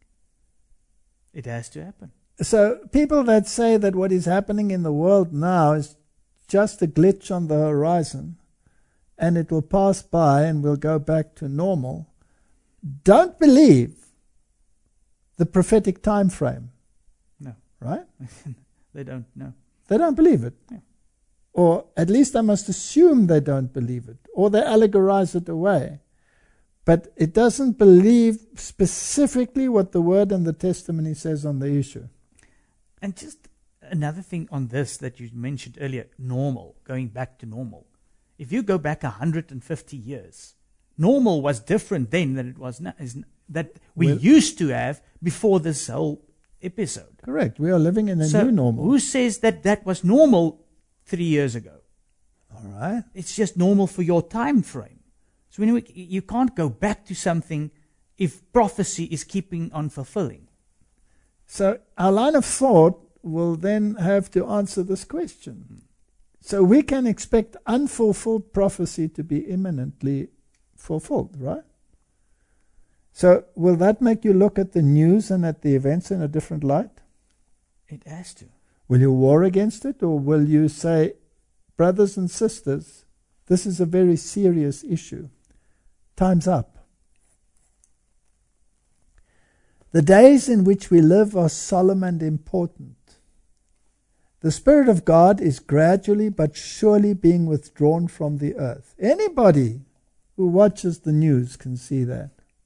Speaker 1: It has to happen.
Speaker 2: So people that say that what is happening in the world now is just a glitch on the horizon and it will pass by and we'll go back to normal, don't believe the prophetic time frame.
Speaker 1: No.
Speaker 2: Right?
Speaker 1: They don't know.
Speaker 2: They don't believe it.
Speaker 1: Yeah.
Speaker 2: Or at least I must assume they don't believe it. Or they allegorize it away. But it doesn't believe specifically what the Word and the testimony says on the issue.
Speaker 1: And just another thing on this that you mentioned earlier, normal, going back to normal. If you go back one hundred fifty years, normal was different then than it was now. Is that we
Speaker 2: Well,
Speaker 1: used to have before this whole episode.
Speaker 2: Correct. We are living in a
Speaker 1: So
Speaker 2: new normal.
Speaker 1: who says that that was normal three years ago?
Speaker 2: All right.
Speaker 1: It's just normal for your time frame. So anyway, you can't go back to something if prophecy is keeping on fulfilling.
Speaker 2: So our line of thought will then have to answer this question. Mm. So we can expect unfulfilled prophecy to be imminently fulfilled, right? So will that make you look at the news and at the events in a different light?
Speaker 1: It has to.
Speaker 2: Will you war against it, or will you say, brothers and sisters, this is a very serious issue. Time's up. The days in which we live are solemn and important. The Spirit of God is gradually but surely being withdrawn from the earth. Anybody who watches the news can see that.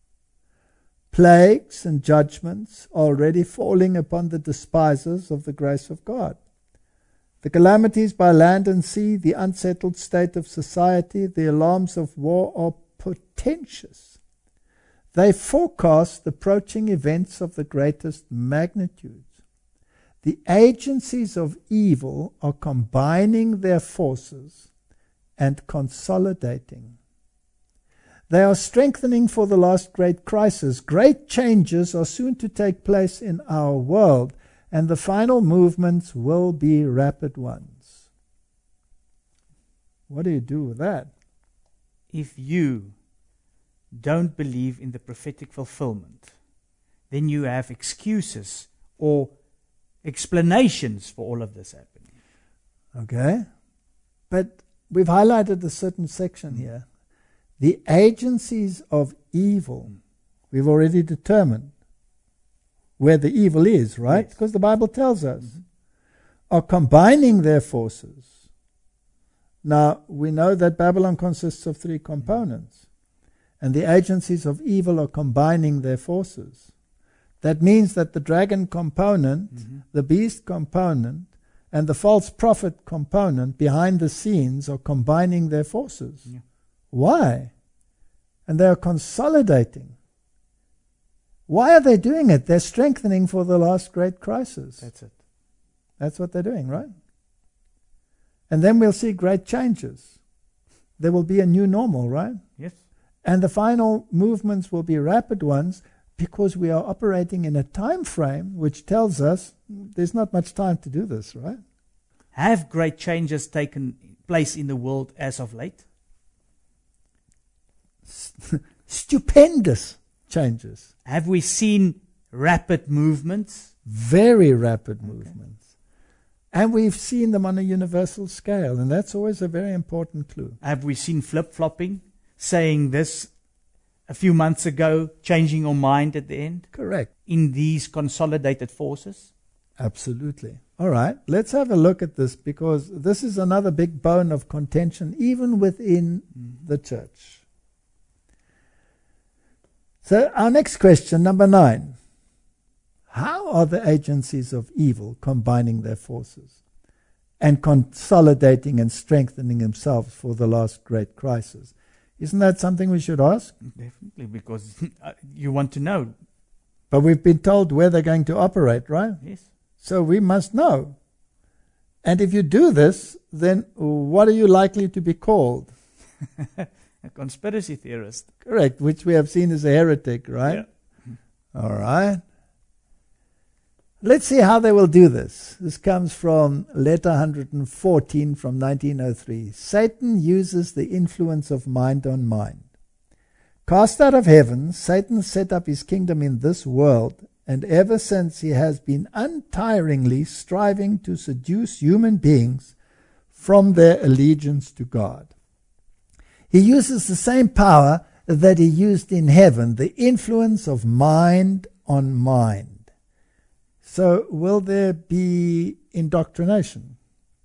Speaker 2: Plagues and judgments are already falling upon the despisers of the grace of God. The calamities by land and sea, the unsettled state of society, the alarms of war are portentous. They forecast approaching events of the greatest magnitudes. The agencies of evil are combining their forces and consolidating. They are strengthening for the last great crisis. Great changes are soon to take place in our world, and the final movements will be rapid ones. What do you do with that?
Speaker 1: If you don't believe in the prophetic fulfillment, then you have excuses or explanations for all of this happening.
Speaker 2: Okay. But we've highlighted a certain section here. The agencies of evil, we've already determined where the evil is, right?
Speaker 1: Yes.
Speaker 2: Because the Bible tells us, mm-hmm. are combining their forces. Now, we know that Babylon consists of three components, and the agencies of evil are combining their forces. That means that the dragon component, mm-hmm. the beast component, and the false prophet component behind the scenes are combining their forces. Yeah. Why? And they are consolidating. Why are they doing it? They're strengthening for the last great crisis.
Speaker 1: That's it.
Speaker 2: That's what they're doing, right? And then we'll see great changes. There will be a new normal, right?
Speaker 1: Yes.
Speaker 2: And the final movements will be rapid ones because we are operating in a time frame which tells us there's not much time to do this, right?
Speaker 1: Have great changes taken place in the world as of late?
Speaker 2: Stupendous changes.
Speaker 1: Have we seen rapid movements?
Speaker 2: Very rapid
Speaker 1: okay.
Speaker 2: movements. And we've seen them on a universal scale, and that's always a very important clue.
Speaker 1: Have we seen flip-flopping, saying this a few months ago, changing your mind at the end?
Speaker 2: Correct.
Speaker 1: In these consolidated forces?
Speaker 2: Absolutely. All right, let's have a look at this, because this is another big bone of contention, even within mm-hmm. the church. So our next question, number nine. How are the agencies of evil combining their forces and consolidating and strengthening themselves for the last great crisis? Isn't that something we should ask?
Speaker 1: Definitely, because you want to know.
Speaker 2: But we've been told where they're going to operate, right?
Speaker 1: Yes.
Speaker 2: So we must know. And if you do this, then what are you likely to be called?
Speaker 1: A conspiracy theorist.
Speaker 2: Correct, which we have seen as a heretic, right?
Speaker 1: Yeah.
Speaker 2: All right. Let's see how they will do this. This comes from letter one hundred fourteen from nineteen oh three. Satan uses the influence of mind on mind. Cast out of heaven, Satan set up his kingdom in this world, and ever since he has been untiringly striving to seduce human beings from their allegiance to God. He uses the same power that he used in heaven, the influence of mind on mind. So will there be indoctrination?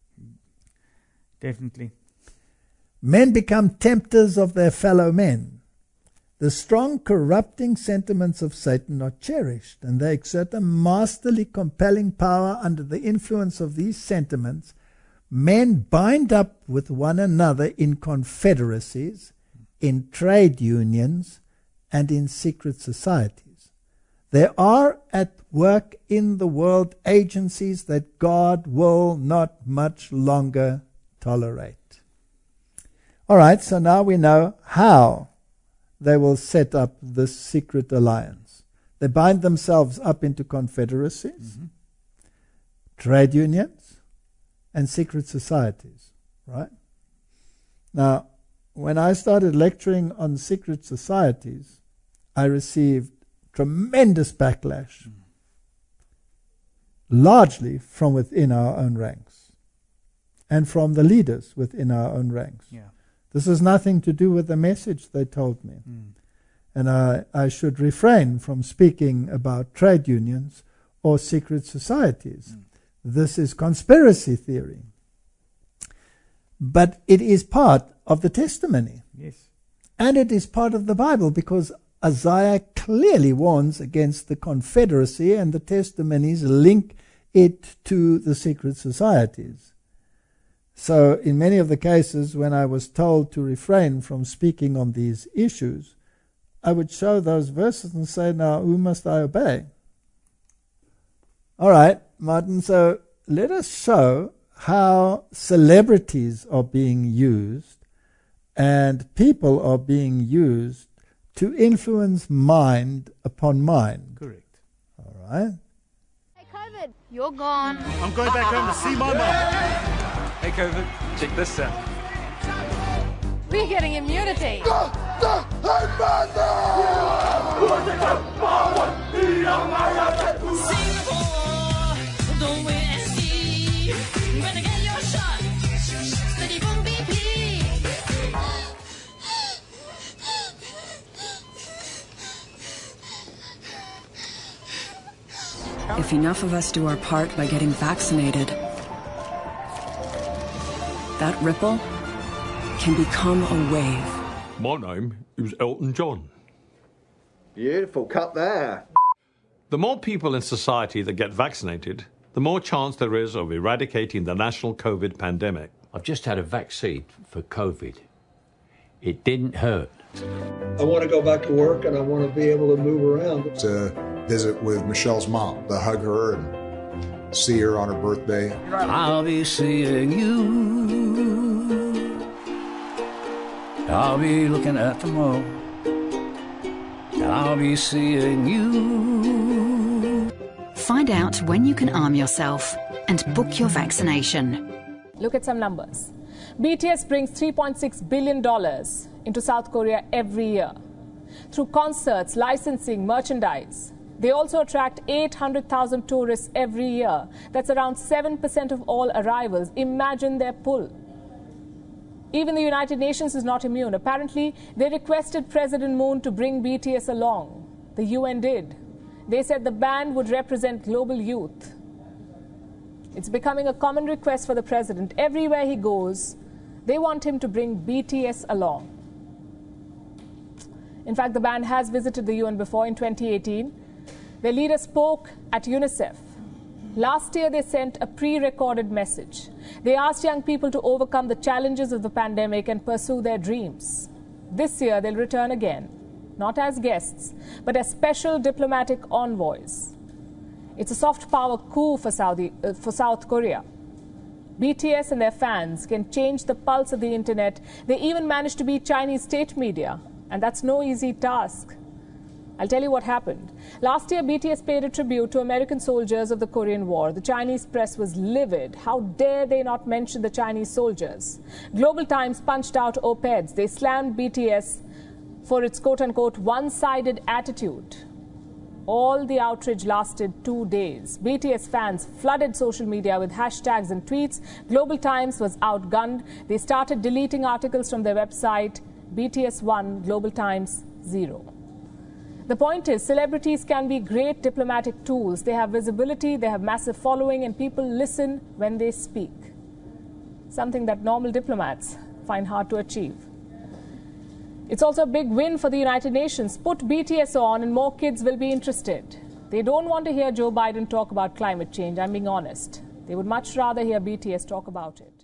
Speaker 1: Definitely.
Speaker 2: Men become tempters of their fellow men. The strong corrupting sentiments of Satan are cherished, and they exert a masterly compelling power under the influence of these sentiments. Men bind up with one another in confederacies, in trade unions, and in secret societies. There are at work in the world agencies that God will not much longer tolerate. All right, so now we know how they will set up this secret alliance. They bind themselves up into confederacies, mm-hmm. trade unions, and secret societies, right? Now, when I started lecturing on secret societies, I received tremendous backlash, mm. largely from within our own ranks and from the leaders within our own ranks.
Speaker 1: Yeah.
Speaker 2: This has nothing to do with the message they told me. Mm. And I, I should refrain from speaking about trade unions or secret societies. Mm. This is conspiracy theory. But it is part of the testimony.
Speaker 1: Yes.
Speaker 2: And it is part of the Bible, because Isaiah clearly warns against the confederacy, and the testimonies link it to the secret societies. So in many of the cases when I was told to refrain from speaking on these issues, I would show those verses and say, now, who must I obey? All right, Martin, so let us show how celebrities are being used and people are being used to influence mind upon mind.
Speaker 1: Correct.
Speaker 2: All right.
Speaker 3: Hey, COVID, you're gone.
Speaker 4: I'm going back home to see my mum.
Speaker 5: Hey, COVID, check this out.
Speaker 3: We're getting immunity.
Speaker 6: If enough of us do our part by getting vaccinated, that ripple can become a wave.
Speaker 7: My name is Elton John.
Speaker 8: Beautiful cut there.
Speaker 7: The more people in society that get vaccinated, the more chance there is of eradicating the national COVID pandemic.
Speaker 9: I've just had a vaccine for COVID. It didn't hurt.
Speaker 10: I want to go back to work and I want to be able to move around.
Speaker 11: To visit with Michelle's mom, to hug her and see her on her birthday.
Speaker 9: I'll be seeing you. I'll be looking at the moon. I'll be seeing you.
Speaker 12: Find out when you can arm yourself and book your vaccination.
Speaker 13: Look at some numbers. B T S brings three point six billion dollars into South Korea every year. Through concerts, licensing, merchandise, They also attract eight hundred thousand tourists every year. That's around seven percent of all arrivals. Imagine their pull. Even the United Nations is not immune. Apparently, they requested President Moon to bring B T S along. The U N did. They said the band would represent global youth. It's becoming a common request for the president. Everywhere he goes, they want him to bring B T S along. In fact, the band has visited the U N before in twenty eighteen. Their leader spoke at UNICEF. Last year, they sent a pre-recorded message. They asked young people to overcome the challenges of the pandemic and pursue their dreams. This year, they'll return again, not as guests, but as special diplomatic envoys. It's a soft power coup for, Saudi, uh, for South Korea. B T S and their fans can change the pulse of the internet. They even managed to beat Chinese state media, and that's no easy task. I'll tell you what happened. Last year, B T S paid a tribute to American soldiers of the Korean War. The Chinese press was livid. How dare they not mention the Chinese soldiers? Global Times punched out op-eds. They slammed B T S for its quote-unquote one-sided attitude. All the outrage lasted two days. B T S fans flooded social media with hashtags and tweets. Global Times was outgunned. They started deleting articles from their website. B T S one, Global Times zero. The point is, celebrities can be great diplomatic tools. They have visibility, they have massive following, and people listen when they speak. Something that normal diplomats find hard to achieve. It's also a big win for the United Nations. Put B T S on and more kids will be interested. They don't want to hear Joe Biden talk about climate change, I'm being honest. They would much rather hear B T S talk about it.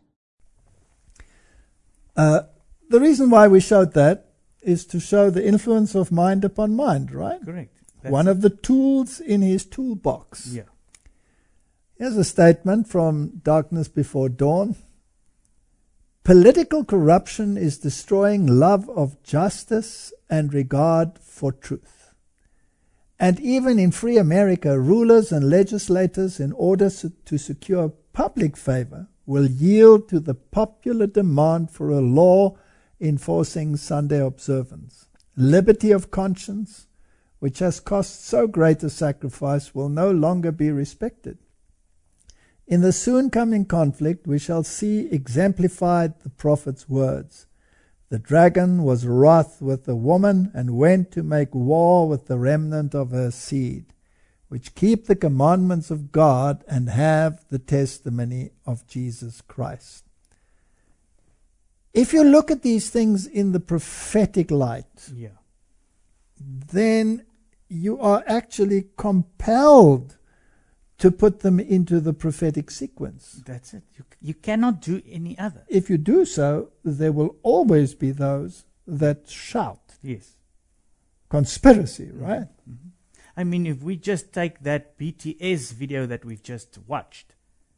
Speaker 2: Uh, the reason why we showed that is to show the influence of mind upon mind, right?
Speaker 1: Correct. That's
Speaker 2: One of the tools in his toolbox.
Speaker 1: Yeah.
Speaker 2: Here's a statement from Darkness Before Dawn. Political corruption is destroying love of justice and regard for truth. And even in free America, rulers and legislators, in order to secure public favor, will yield to the popular demand for a law enforcing Sunday observance. Liberty of conscience, which has cost so great a sacrifice, will no longer be respected. In the soon coming conflict, we shall see exemplified the prophet's words. The dragon was wroth with the woman and went to make war with the remnant of her seed, which keep the commandments of God and have the testimony of Jesus Christ. If you look at these things in the prophetic light,
Speaker 1: yeah.
Speaker 2: then you are actually compelled to put them into the prophetic sequence.
Speaker 1: That's it. You, you cannot do any other.
Speaker 2: If you do so, there will always be those that shout.
Speaker 1: Yes.
Speaker 2: Conspiracy, right?
Speaker 1: Mm-hmm. I mean, if we just take that B T S video that we've just watched,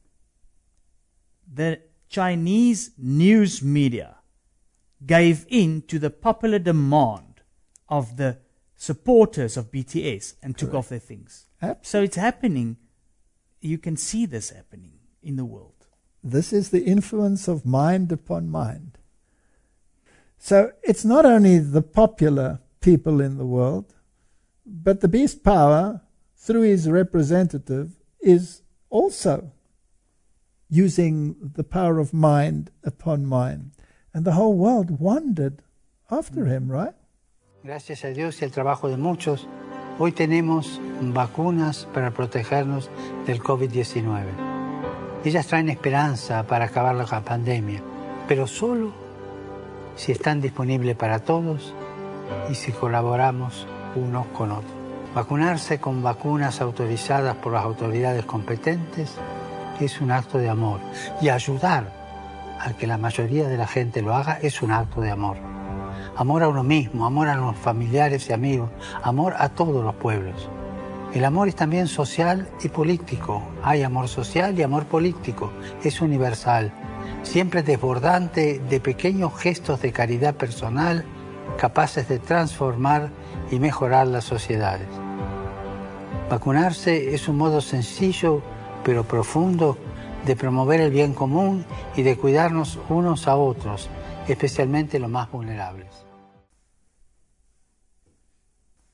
Speaker 1: the Chinese news media gave in to the popular demand of the supporters of B T S and Correct. Took off their things.
Speaker 2: Absolutely.
Speaker 1: So it's happening. You can see this happening in the world.
Speaker 2: This is the influence of mind upon mind. So it's not only the popular people in the world, but the beast power, through his representative, is also using the power of mind upon mind. And the whole world wondered after him, right?
Speaker 14: Gracias a Dios y al trabajo de muchos, hoy tenemos vacunas para protegernos del COVID diecinueve. Ellas traen esperanza para acabar la pandemia, pero solo si están disponibles para todos y si colaboramos unos con otros. Vacunarse con vacunas autorizadas por las autoridades competentes es un acto de amor, y ayudar a que la mayoría de la gente lo haga es un acto de amor. Amor a uno mismo, amor a los familiares y amigos, amor a todos los pueblos. El amor es también social y político. Hay amor social y amor político. Es universal, siempre desbordante de pequeños gestos de caridad personal capaces de transformar y mejorar las sociedades. Vacunarse es un modo sencillo pero profundo de promover el bien común y de cuidarnos unos a otros, especialmente los más vulnerables.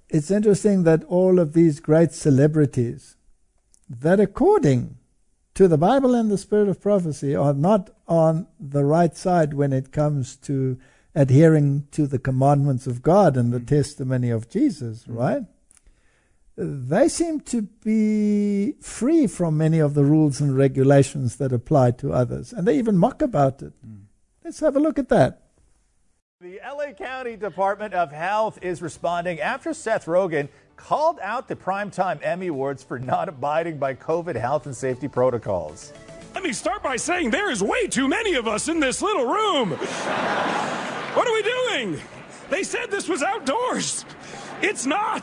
Speaker 2: it's interesting that all of these great celebrities that according to the Bible and the spirit of prophecy are not on the right side when it comes to adhering to the commandments of God and the mm. testimony of Jesus, mm. right? They seem to be free from many of the rules and regulations that apply to others, and they even mock about it. Mm. Let's have a look at that.
Speaker 15: The L A County Department of Health is responding after Seth Rogen called out the Primetime Emmy Awards for not abiding by COVID health and safety protocols.
Speaker 16: Let me start by saying there is way too many of us in this little room. What are we doing? They said this was outdoors. It's not.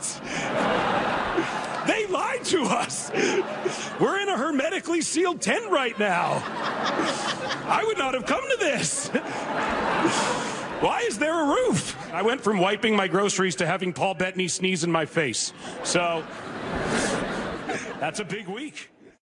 Speaker 16: They lied to us. We're in a hermetically sealed tent right now. I would not have come to this. Why is there a roof? I went from wiping my groceries to having Paul Bettany sneeze in my face. So, that's a big week.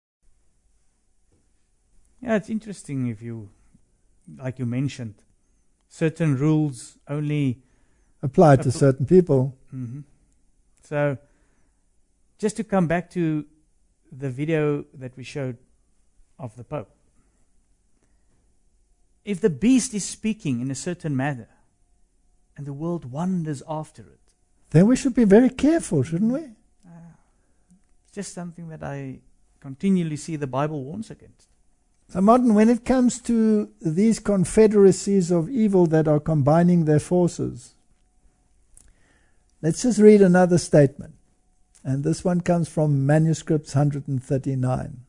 Speaker 1: Yeah, it's interesting if you, like you mentioned, certain rules only
Speaker 2: apply to appl- certain people.
Speaker 1: Mm-hmm. So, just to come back to the video that we showed of the Pope. If the beast is speaking in a certain manner, and the world wanders after it,
Speaker 2: then we should be very careful, shouldn't we?
Speaker 1: Uh, it's just something that I continually see the Bible warns against.
Speaker 2: So, Martin, when it comes to these confederacies of evil that are combining their forces, let's just read another statement. And this one comes from Manuscripts one hundred thirty-nine.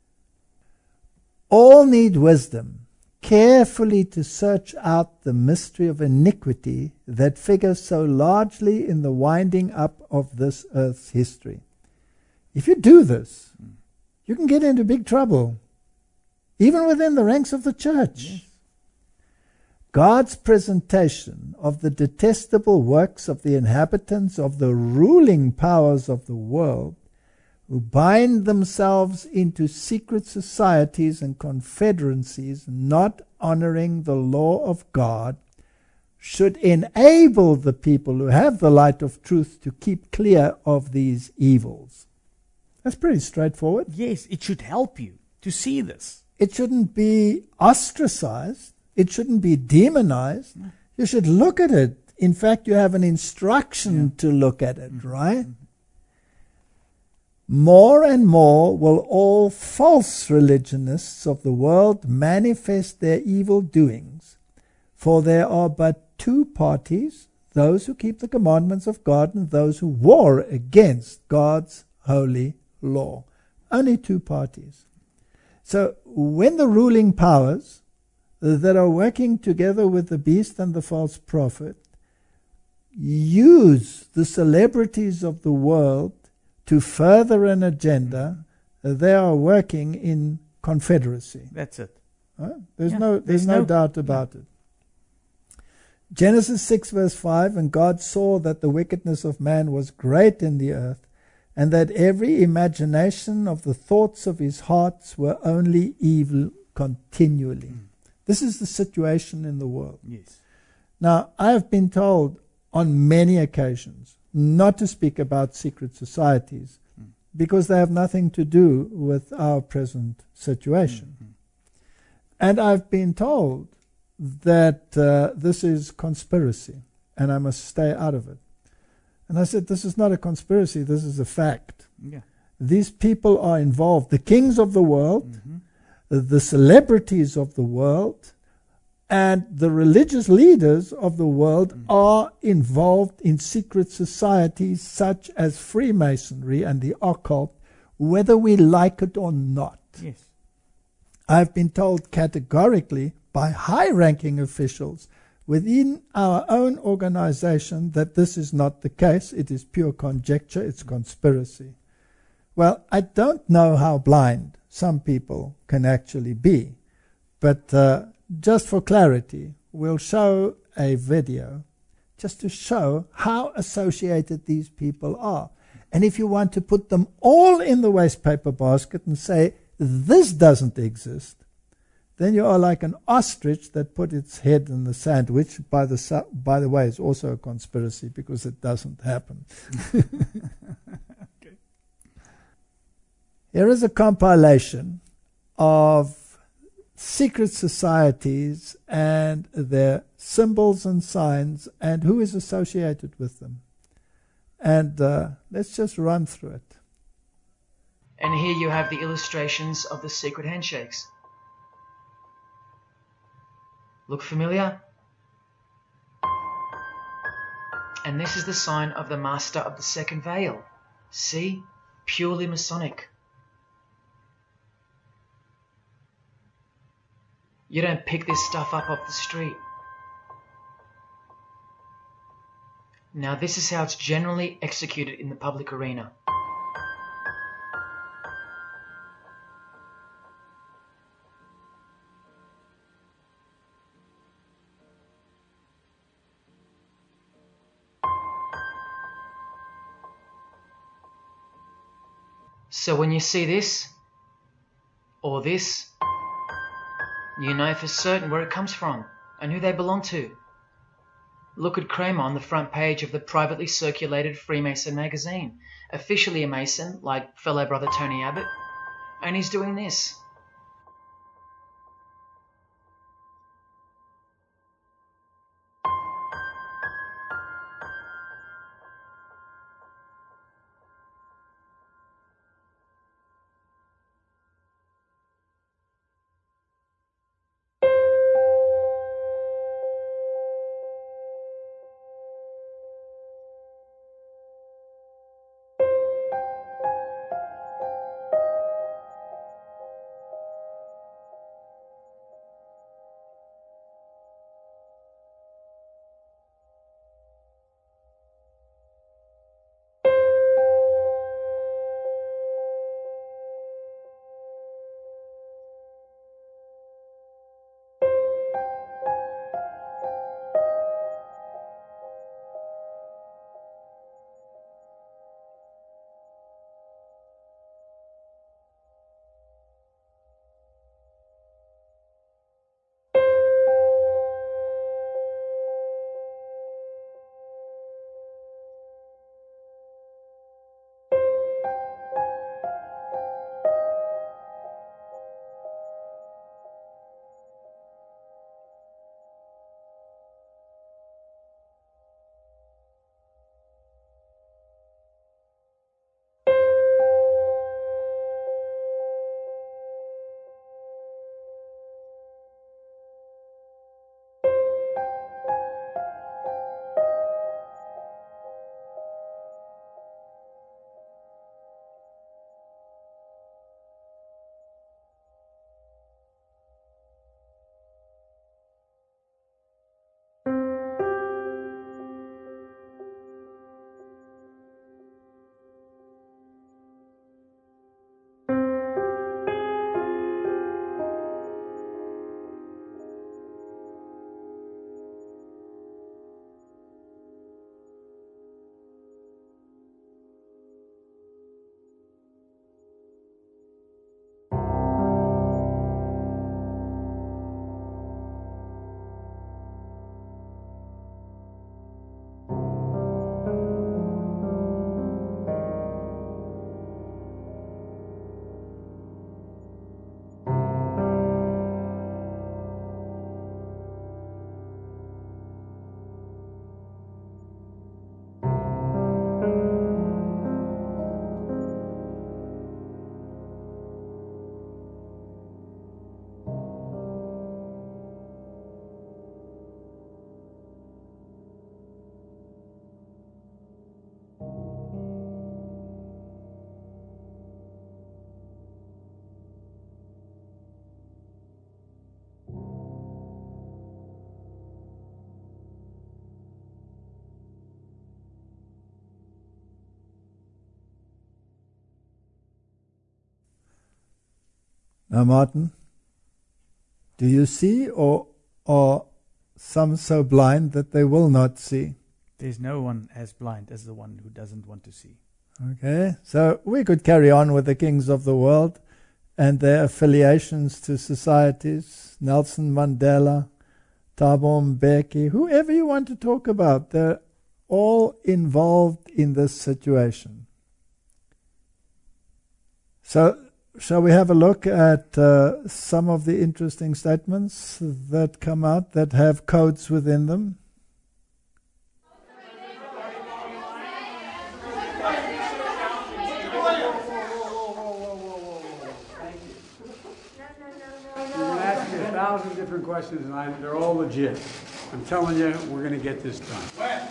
Speaker 2: All need wisdom, carefully to search out the mystery of iniquity that figures so largely in the winding up of this earth's history. If you do this, mm. you can get into big trouble, even within the ranks of the church. Yes. God's presentation of the detestable works of the inhabitants of the ruling powers of the world, who bind themselves into secret societies and confederacies, not honoring the law of God, should enable the people who have the light of truth to keep clear of these evils. That's pretty straightforward.
Speaker 1: Yes, it should help you to see this.
Speaker 2: It shouldn't be ostracized. It shouldn't be demonized. No. You should look at it. In fact, you have an instruction yeah. to look at it, mm-hmm. right? Mm-hmm. More and more will all false religionists of the world manifest their evil doings, for there are but two parties, those who keep the commandments of God and those who war against God's holy law. Only two parties. So when the ruling powers that are working together with the beast and the false prophet use the celebrities of the world to further an agenda, uh, they are working in confederacy.
Speaker 1: That's it.
Speaker 2: Huh? There's, yeah, no, there's, there's no, no doubt about yeah. it. Genesis six verse five, and God saw that the wickedness of man was great in the earth, and that every imagination of the thoughts of his hearts were only evil continually. Mm. This is the situation in the world.
Speaker 1: Yes.
Speaker 2: Now, I have been told on many occasions not to speak about secret societies mm. because they have nothing to do with our present situation. Mm-hmm. And I've been told that uh, this is conspiracy and I must stay out of it. And I said, this is not a conspiracy, this is a fact.
Speaker 1: Yeah.
Speaker 2: These people are involved, the kings of the world,
Speaker 1: mm-hmm.
Speaker 2: the celebrities of the world, and the religious leaders of the world mm. are involved in secret societies such as Freemasonry and the occult, whether we like it or not.
Speaker 1: Yes.
Speaker 2: I've been told categorically by high-ranking officials within our own organization that this is not the case. It is pure conjecture. It's conspiracy. Well, I don't know how blind some people can actually be, but uh, just for clarity, we'll show a video just to show how associated these people are. And if you want to put them all in the waste paper basket and say, this doesn't exist, then you are like an ostrich that put its head in the sand, which, by the, su- by the way, is also a conspiracy because it doesn't happen. Okay. Here is a compilation of secret societies and their symbols and signs and who is associated with them. And uh, let's just run through it.
Speaker 17: And here you have the illustrations of the secret handshakes. Look familiar? And this is the sign of the Master of the Second Veil. See? Purely Masonic. You don't pick this stuff up off the street. Now this is how it's generally executed in the public arena. So when you see this, or this, you know for certain where it comes from and who they belong to. Look at Kramer on the front page of the privately circulated Freemason magazine, officially a Mason like fellow brother Tony Abbott, and he's doing this.
Speaker 2: Now, Martin, do you see, or are some so blind that they will not see?
Speaker 1: There's no one as blind as the one who doesn't want to see.
Speaker 2: Okay, so we could carry on with the kings of the world, and their affiliations to societies, Nelson Mandela, Thabo Mbeki, whoever you want to talk about, they're all involved in this situation. So, shall we have a look at uh, some of the interesting statements that come out that have codes within them?
Speaker 18: A thousand different questions, and I, they're all legit. I'm telling you, we're going to get this done.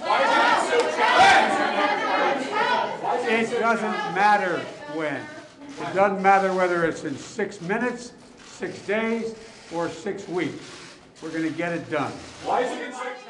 Speaker 18: It doesn't matter when. It doesn't matter whether it's in six minutes, six days, or six weeks. We're going to get it done. Why is it in six?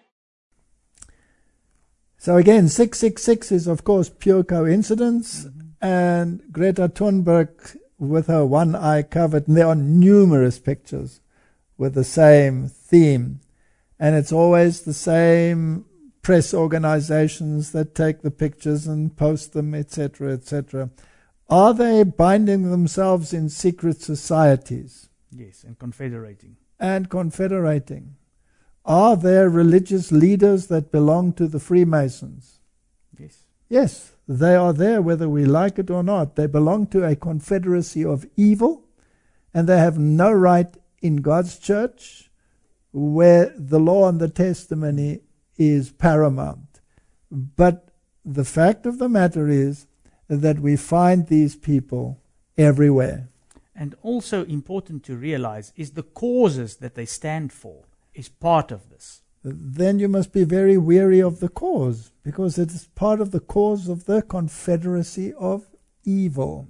Speaker 2: So again, six six six is of course pure coincidence, mm-hmm. and Greta Thunberg with her one eye covered, and there are numerous pictures with the same theme, and it's always the same press organizations that take the pictures and post them, et cetera, et cetera. Are they binding themselves in secret societies?
Speaker 1: Yes, and confederating.
Speaker 2: And confederating. Are there religious leaders that belong to the Freemasons?
Speaker 1: Yes.
Speaker 2: Yes, they are there whether we like it or not. They belong to a confederacy of evil, and they have no right in God's church where the law and the testimony is paramount. But the fact of the matter is that we find these people everywhere.
Speaker 1: And also important to realize is the causes that they stand for is part of this.
Speaker 2: Then you must be very wary of the cause, because it is part of the cause of the confederacy of evil.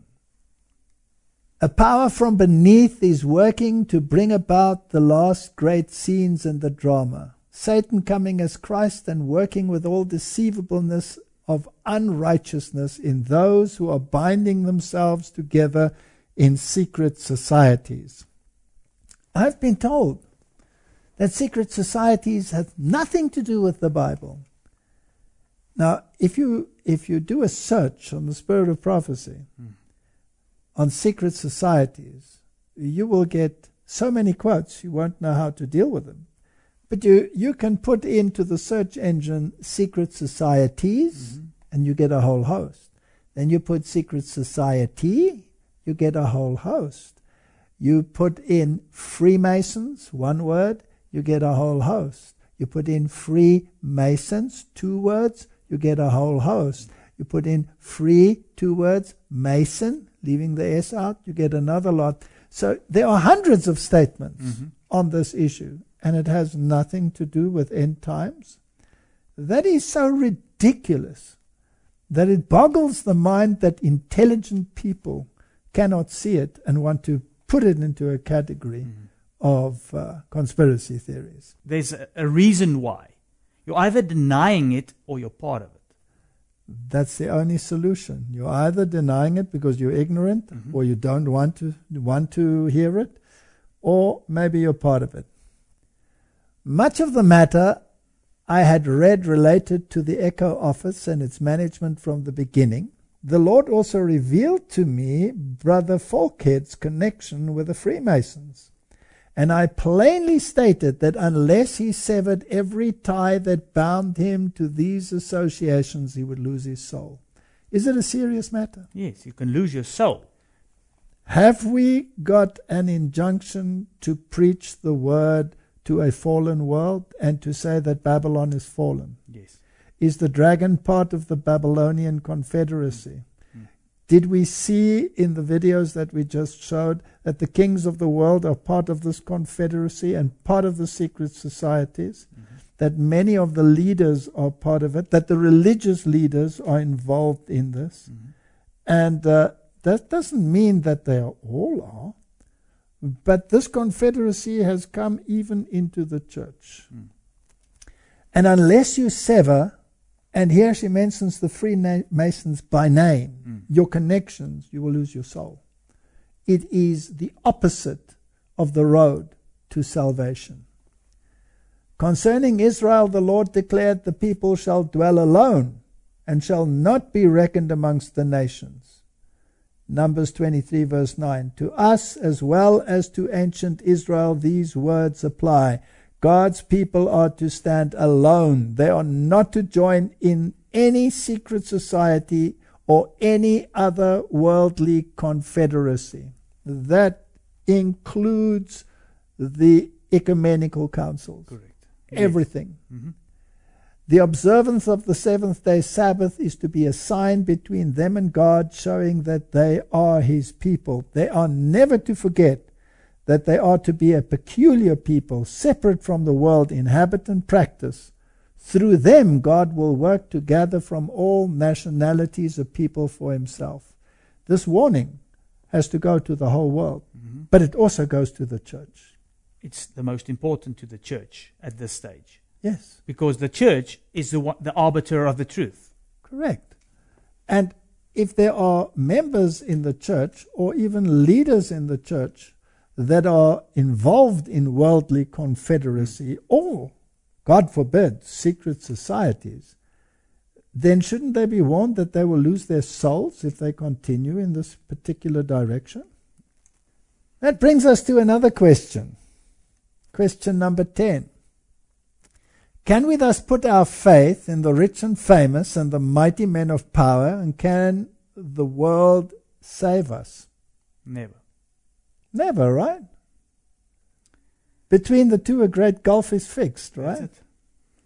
Speaker 2: A power from beneath is working to bring about the last great scenes in the drama. Satan coming as Christ and working with all deceivableness of unrighteousness in those who are binding themselves together in secret societies. I've been told that secret societies have nothing to do with the Bible. Now, if you if you do a search on the spirit of prophecy, mm. on secret societies, you will get so many quotes, you won't know how to deal with them. But you, you can put into the search engine secret societies, mm-hmm. and you get a whole host. Then you put secret society, you get a whole host. You put in Freemasons, one word, you get a whole host. You put in Freemasons, two words, you get a whole host. You put in free, two words, Mason, leaving the S out, you get another lot. So there are hundreds of statements mm-hmm. on this issue, and it has nothing to do with end times. That is so ridiculous that it boggles the mind that intelligent people cannot see it and want to put it into a category mm-hmm. of uh, conspiracy theories.
Speaker 1: There's a, a reason why. You're either denying it or you're part of it.
Speaker 2: That's the only solution. You're either denying it because you're ignorant mm-hmm. or you don't want to want to hear it, or maybe you're part of it. Much of the matter I had read related to the Echo office and its management from the beginning. The Lord also revealed to me Brother Falkhead's connection with the Freemasons. And I plainly stated that unless he severed every tie that bound him to these associations, he would lose his soul. Is it a serious matter?
Speaker 1: Yes, you can lose your soul.
Speaker 2: Have we got an injunction to preach the word to a fallen world and to say that Babylon is fallen?
Speaker 1: Yes.
Speaker 2: Is the dragon part of the Babylonian Confederacy? Mm. Did we see in the videos that we just showed that the kings of the world are part of this confederacy and part of the secret societies? Mm-hmm. That many of the leaders are part of it, that the religious leaders are involved in this. Mm-hmm. And uh, that doesn't mean that they are, all are. But this confederacy has come even into the church. Mm. And unless you sever, and here she mentions the Freemasons by name, mm. your connections, you will lose your soul. It is the opposite of the road to salvation. Concerning Israel, the Lord declared, the people shall dwell alone and shall not be reckoned amongst the nations. Numbers twenty-three verse nine. To us as well as to ancient Israel these words apply. God's people are to stand alone. They are not to join in any secret society or any other worldly confederacy. That includes the ecumenical councils.
Speaker 1: Correct.
Speaker 2: Everything.
Speaker 1: Yes. Mm-hmm.
Speaker 2: The observance of the seventh day Sabbath is to be a sign between them and God, showing that they are His people. They are never to forget that they are to be a peculiar people, separate from the world in habit and practice. Through them, God will work to gather from all nationalities a people for Himself. This warning has to go to the whole world, mm-hmm. but it also goes to the church.
Speaker 1: It's the most important to the church at this stage.
Speaker 2: Yes.
Speaker 1: Because the church is the one, the arbiter of the truth.
Speaker 2: Correct. And if there are members in the church or even leaders in the church that are involved in worldly confederacy or, God forbid, secret societies, then shouldn't they be warned that they will lose their souls if they continue in this particular direction? That brings us to another question. Question number ten. Can we thus put our faith in the rich and famous and the mighty men of power, and can the world save us?
Speaker 1: Never.
Speaker 2: Never, right? Between the two, a great gulf is fixed, right?
Speaker 1: That's it.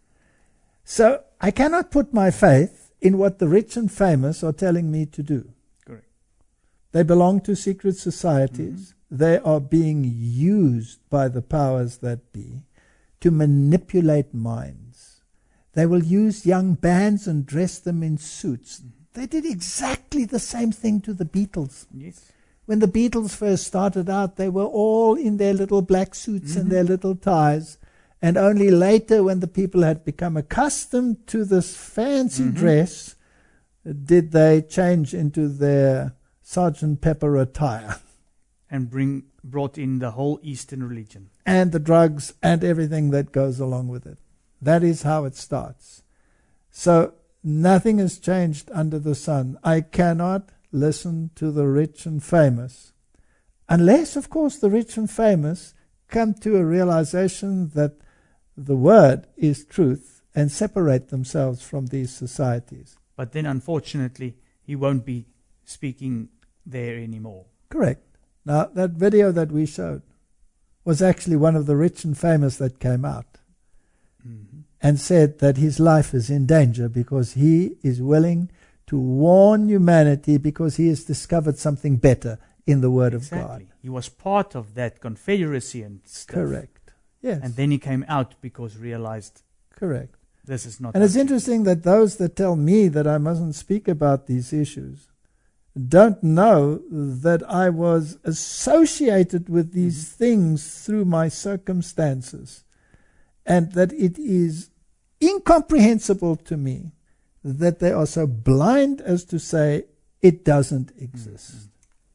Speaker 2: So I cannot put my faith in what the rich and famous are telling me to do.
Speaker 1: Correct.
Speaker 2: They belong to secret societies. Mm-hmm. They are being used by the powers that be to manipulate minds. They will use young bands and dress them in suits. Mm-hmm. They did exactly the same thing to the Beatles.
Speaker 1: Yes.
Speaker 2: When the Beatles first started out, they were all in their little black suits mm-hmm. and their little ties. And only later, when the people had become accustomed to this fancy mm-hmm. dress, did they change into their Sergeant Pepper attire.
Speaker 1: And bring brought in the whole Eastern religion.
Speaker 2: And the drugs and everything that goes along with it. That is how it starts. So nothing has changed under the sun. I cannot listen to the rich and famous, unless, of course, the rich and famous come to a realization that the word is truth and separate themselves from these societies.
Speaker 1: But then, unfortunately, he won't be speaking there anymore.
Speaker 2: Correct. Now, that video that we showed was actually one of the rich and famous that came out mm-hmm. and said that his life is in danger because he is willing to warn humanity because he has discovered something better in the Word
Speaker 1: exactly.
Speaker 2: of God.
Speaker 1: He was part of that confederacy and stuff.
Speaker 2: Correct. Yes.
Speaker 1: And then he came out because realized
Speaker 2: Correct.
Speaker 1: This is not.
Speaker 2: And it's interesting that those that tell me that I mustn't speak about these issues don't know that I was associated with these mm-hmm. things through my circumstances, and that it is incomprehensible to me that they are so blind as to say it doesn't exist. Mm-hmm.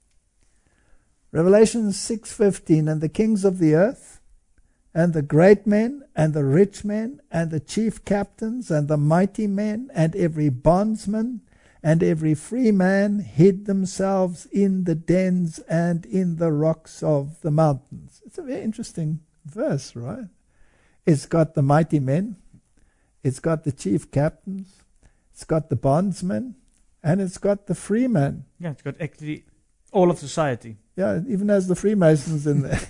Speaker 2: Revelation six fifteen, and the kings of the earth, and the great men, and the rich men, and the chief captains, and the mighty men, and every bondsman, and every free man hid themselves in the dens and in the rocks of the mountains. It's a very interesting verse, right? It's got the mighty men, it's got the chief captains, it's got the bondsmen, and it's got the free men.
Speaker 1: Yeah, it's got actually all of society.
Speaker 2: Yeah, it even has the Freemasons in there.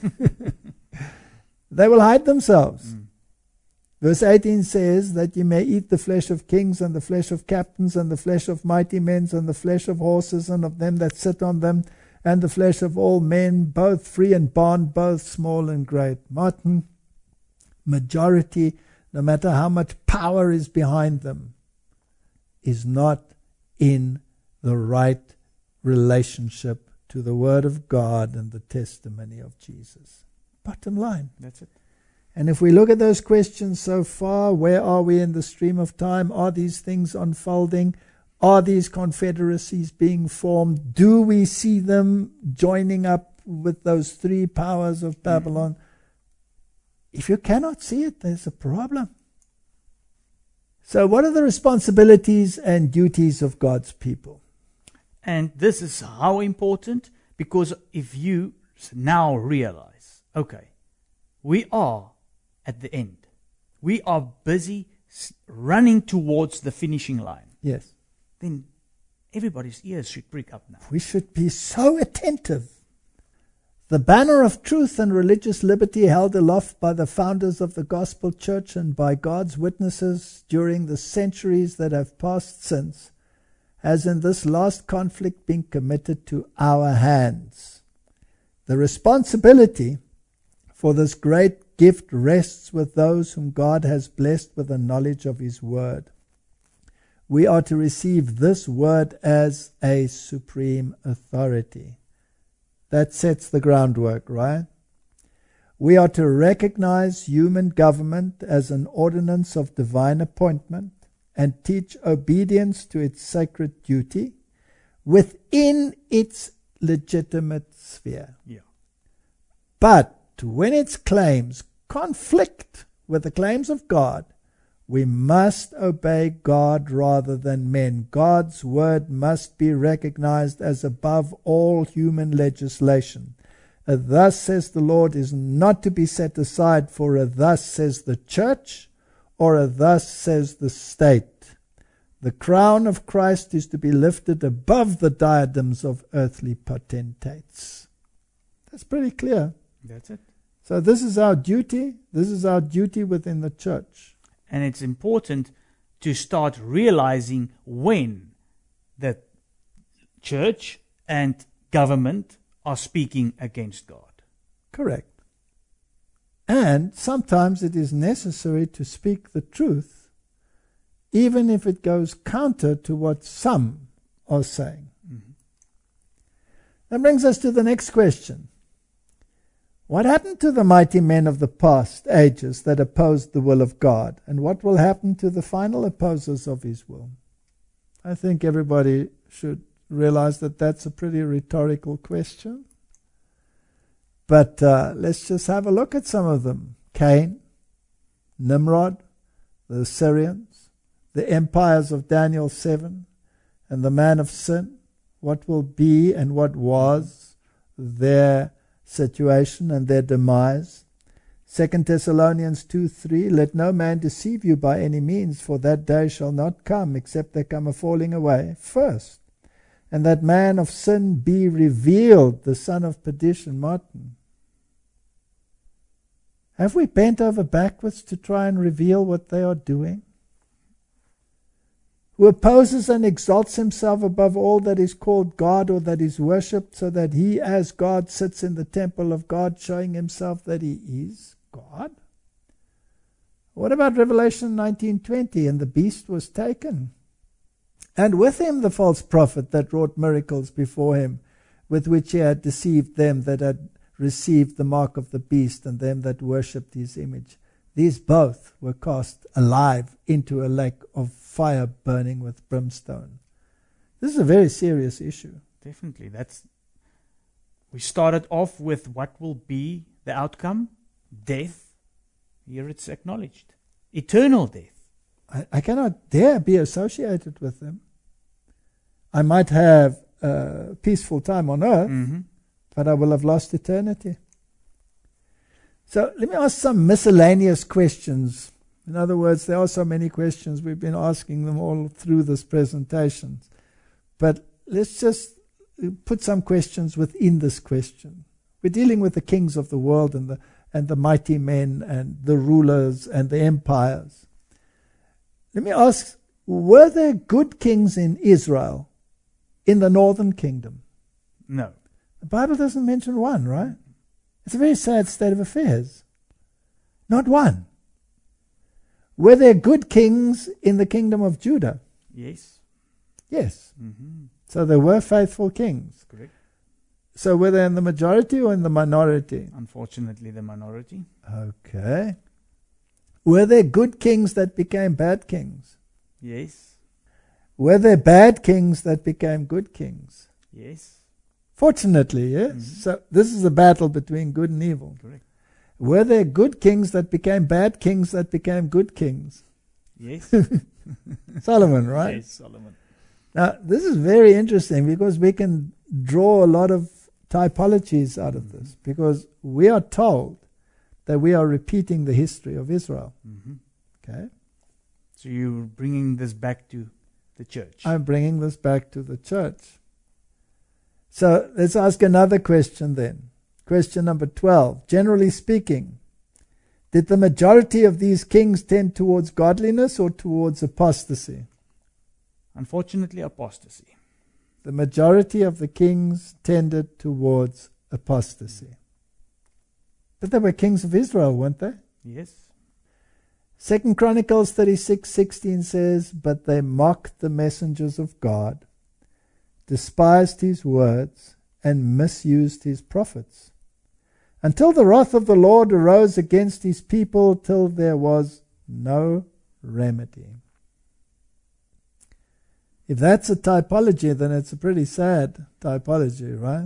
Speaker 2: They will hide themselves. Mm. Verse eighteen says that you may eat the flesh of kings and the flesh of captains and the flesh of mighty men and the flesh of horses and of them that sit on them and the flesh of all men, both free and bond, both small and great. Martin, majority, no matter how much power is behind them, is not in the right relationship to the Word of God and the testimony of Jesus. Bottom line.
Speaker 1: That's it.
Speaker 2: And if we look at those questions so far, where are we in the stream of time? Are these things unfolding? Are these confederacies being formed? Do we see them joining up with those three powers of Babylon? Mm-hmm. If you cannot see it, there's a problem. So what are the responsibilities and duties of God's people?
Speaker 1: And this is how important, because if you now realize, okay, we are at the end. We are busy running towards the finishing line.
Speaker 2: Yes.
Speaker 1: Then everybody's ears should prick up now.
Speaker 2: We should be so attentive. The banner of truth and religious liberty held aloft by the founders of the Gospel Church and by God's witnesses during the centuries that have passed since has in this last conflict been committed to our hands. The responsibility for this great gift rests with those whom God has blessed with the knowledge of His Word. We are to receive this Word as a supreme authority. That sets the groundwork, right? We are to recognize human government as an ordinance of divine appointment and teach obedience to its sacred duty within its legitimate sphere.
Speaker 1: Yeah.
Speaker 2: But when its claims conflict with the claims of God, we must obey God rather than men. God's word must be recognized as above all human legislation. A thus says the Lord is not to be set aside for a thus says the church or a thus says the state. The crown of Christ is to be lifted above the diadems of earthly potentates. That's pretty clear.
Speaker 1: That's it.
Speaker 2: So this is our duty. This is our duty within the church.
Speaker 1: And it's important to start realizing when the church and government are speaking against God.
Speaker 2: Correct. And sometimes it is necessary to speak the truth, even if it goes counter to what some are saying. Mm-hmm. That brings us to the next question. What happened to the mighty men of the past ages that opposed the will of God? And what will happen to the final opposers of His will? I think everybody should realize that that's a pretty rhetorical question. But uh, let's just have a look at some of them. Cain, Nimrod, the Assyrians, the empires of Daniel seven, and the man of sin. What will be and what was their situation and their demise. Second Thessalonians two three, let no man deceive you by any means, for that day shall not come, except there come a falling away first, and that man of sin be revealed, the son of perdition. Martin, have we bent over backwards to try and reveal what they are doing? Who opposes and exalts himself above all that is called God or that is worshipped, so that he as God sits in the temple of God, showing himself that he is God? What about Revelation nineteen twenty, and the beast was taken, and with him the false prophet that wrought miracles before him, with which he had deceived them that had received the mark of the beast and them that worshipped his image. These both were cast alive into a lake of fire burning with brimstone. This is a very serious issue.
Speaker 1: Definitely. That's. We started off with what will be the outcome, death. Here it's acknowledged. Eternal death.
Speaker 2: I, I cannot dare be associated with them. I might have a peaceful time on earth,
Speaker 1: mm-hmm.
Speaker 2: but I will have lost eternity. So let me ask some miscellaneous questions. In other words, there are so many questions. We've been asking them all through this presentation. But let's just put some questions within this question. We're dealing with the kings of the world and the, and the mighty men and the rulers and the empires. Let me ask, were there good kings in Israel in the northern kingdom?
Speaker 1: No.
Speaker 2: The Bible doesn't mention one, right? It's a very sad state of affairs. Not one. Were there good kings in the kingdom of Judah?
Speaker 1: Yes.
Speaker 2: Yes.
Speaker 1: Mm-hmm.
Speaker 2: So there were faithful kings.
Speaker 1: Correct.
Speaker 2: So were they in the majority or in the minority?
Speaker 1: Unfortunately, the minority.
Speaker 2: Okay. Were there good kings that became bad kings?
Speaker 1: Yes.
Speaker 2: Were there bad kings that became good kings?
Speaker 1: Yes.
Speaker 2: Fortunately, yes. Mm-hmm. So this is a battle between good and evil.
Speaker 1: Correct.
Speaker 2: Were there good kings that became bad kings that became good kings?
Speaker 1: Yes.
Speaker 2: Solomon, right?
Speaker 1: Yes, Solomon.
Speaker 2: Now, this is very interesting because we can draw a lot of typologies out of this, because we are told that we are repeating the history of Israel.
Speaker 1: Mm-hmm.
Speaker 2: Okay?
Speaker 1: So you're bringing this back to the church.
Speaker 2: I'm bringing this back to the church. So let's ask another question then. Question number twelve. Generally speaking, did the majority of these kings tend towards godliness or towards apostasy?
Speaker 1: Unfortunately, apostasy.
Speaker 2: The majority of the kings tended towards apostasy. But they were kings of Israel, weren't they?
Speaker 1: Yes.
Speaker 2: Second Chronicles thirty-six sixteen says, "But they mocked the messengers of God, despised his words, and misused his prophets, until the wrath of the Lord arose against his people, till there was no remedy." If that's a typology, then it's a pretty sad typology, right?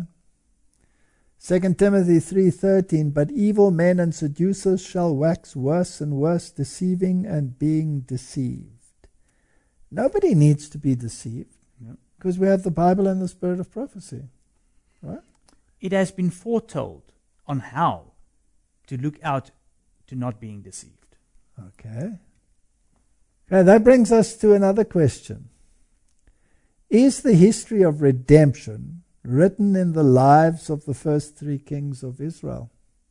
Speaker 2: Second Timothy three thirteen, "But evil men and seducers shall wax worse and worse, deceiving and being deceived." Nobody needs to be deceived,
Speaker 1: no.
Speaker 2: because we have the Bible and the spirit of prophecy, right?
Speaker 1: It has been foretold on how to look out to not being deceived.
Speaker 2: Okay. Okay, that brings us to another question. Is the history of redemption written in the lives of the first three kings of Israel?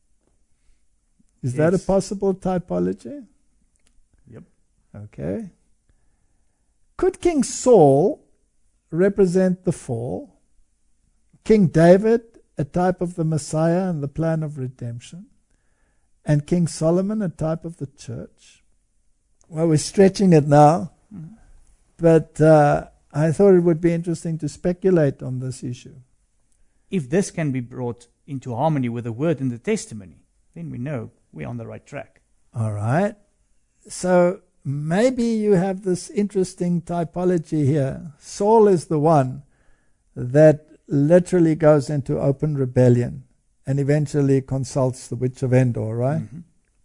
Speaker 2: Is
Speaker 1: Yes.
Speaker 2: that a possible typology?
Speaker 1: Yep.
Speaker 2: Okay. Could King Saul represent the fall? King David, a type of the Messiah and the plan of redemption? And King Solomon, a type of the church? Well, we're stretching it now, mm-hmm. but uh, I thought it would be interesting to speculate on this issue.
Speaker 1: If this can be brought into harmony with the word and the testimony, then we know we're on the right track.
Speaker 2: All right. So maybe you have this interesting typology here. Saul is the one that literally goes into open rebellion and eventually consults the witch of Endor, right? Mm-hmm.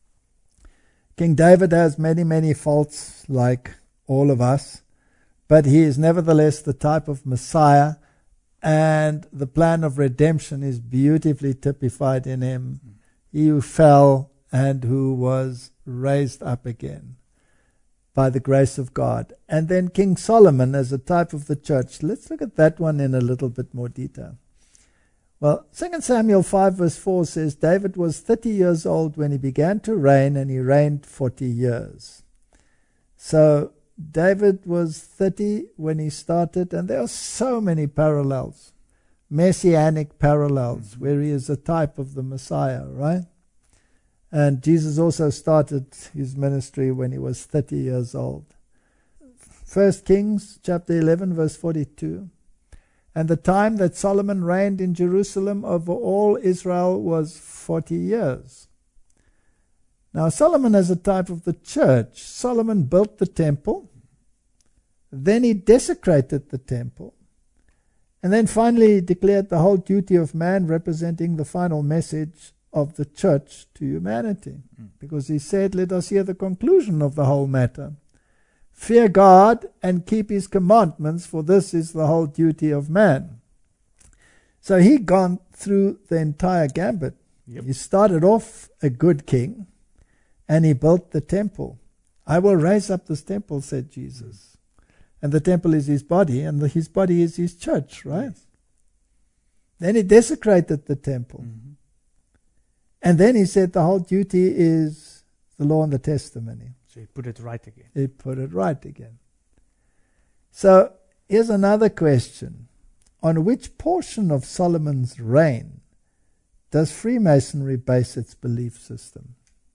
Speaker 2: King David has many, many faults like all of us, but he is nevertheless the type of Messiah, and the plan of redemption is beautifully typified in him. Mm. He who fell and who was raised up again by the grace of God. And then King Solomon as a type of the church. Let's look at that one in a little bit more detail. Well, Second Samuel five verse four says, "David was thirty years old when he began to reign, and he reigned forty years." So David was thirty when he started, and there are so many parallels, messianic parallels, mm-hmm. where he is a type of the Messiah, right? And Jesus also started his ministry when he was thirty years old. First Kings chapter eleven verse forty-two. "And the time that Solomon reigned in Jerusalem over all Israel was forty years." Now Solomon is a type of the church. Solomon built the temple, then he desecrated the temple, and then finally he declared the whole duty of man, representing the final message of the church to humanity. Mm. Because he said, let us hear the conclusion of the whole matter. Fear God and keep his commandments, for this is the whole duty of man. So he gone through the entire gambit. Yep. He started off a good king, and he built the temple. I will raise up this temple, said Jesus. And the temple is his body, and the, his body is his church, right? Yes. Then he desecrated the temple. Mm-hmm. And then he said the whole duty is the law and the testimony.
Speaker 1: So he put it right again.
Speaker 2: He put it right again. So here's another question. On which portion of Solomon's reign does Freemasonry base its belief system?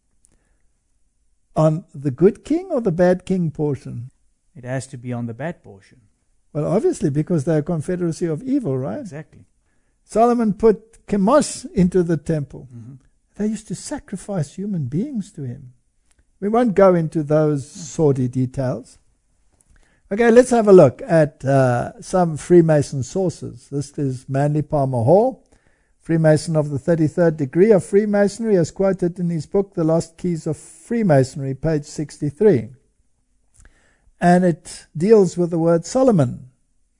Speaker 2: On the good king or the bad king portion?
Speaker 1: It has to be on the bad portion.
Speaker 2: Well, obviously, because they're a confederacy of evil, right?
Speaker 1: Exactly.
Speaker 2: Solomon put Chemosh into the temple.
Speaker 1: Mm-hmm.
Speaker 2: They used to sacrifice human beings to him. We won't go into those sordid details. Okay, let's have a look at uh, some Freemason sources. This is Manly Palmer Hall, Freemason of the thirty-third degree of Freemasonry, as quoted in his book, The Lost Keys of Freemasonry, page sixty-three. And it deals with the word Solomon.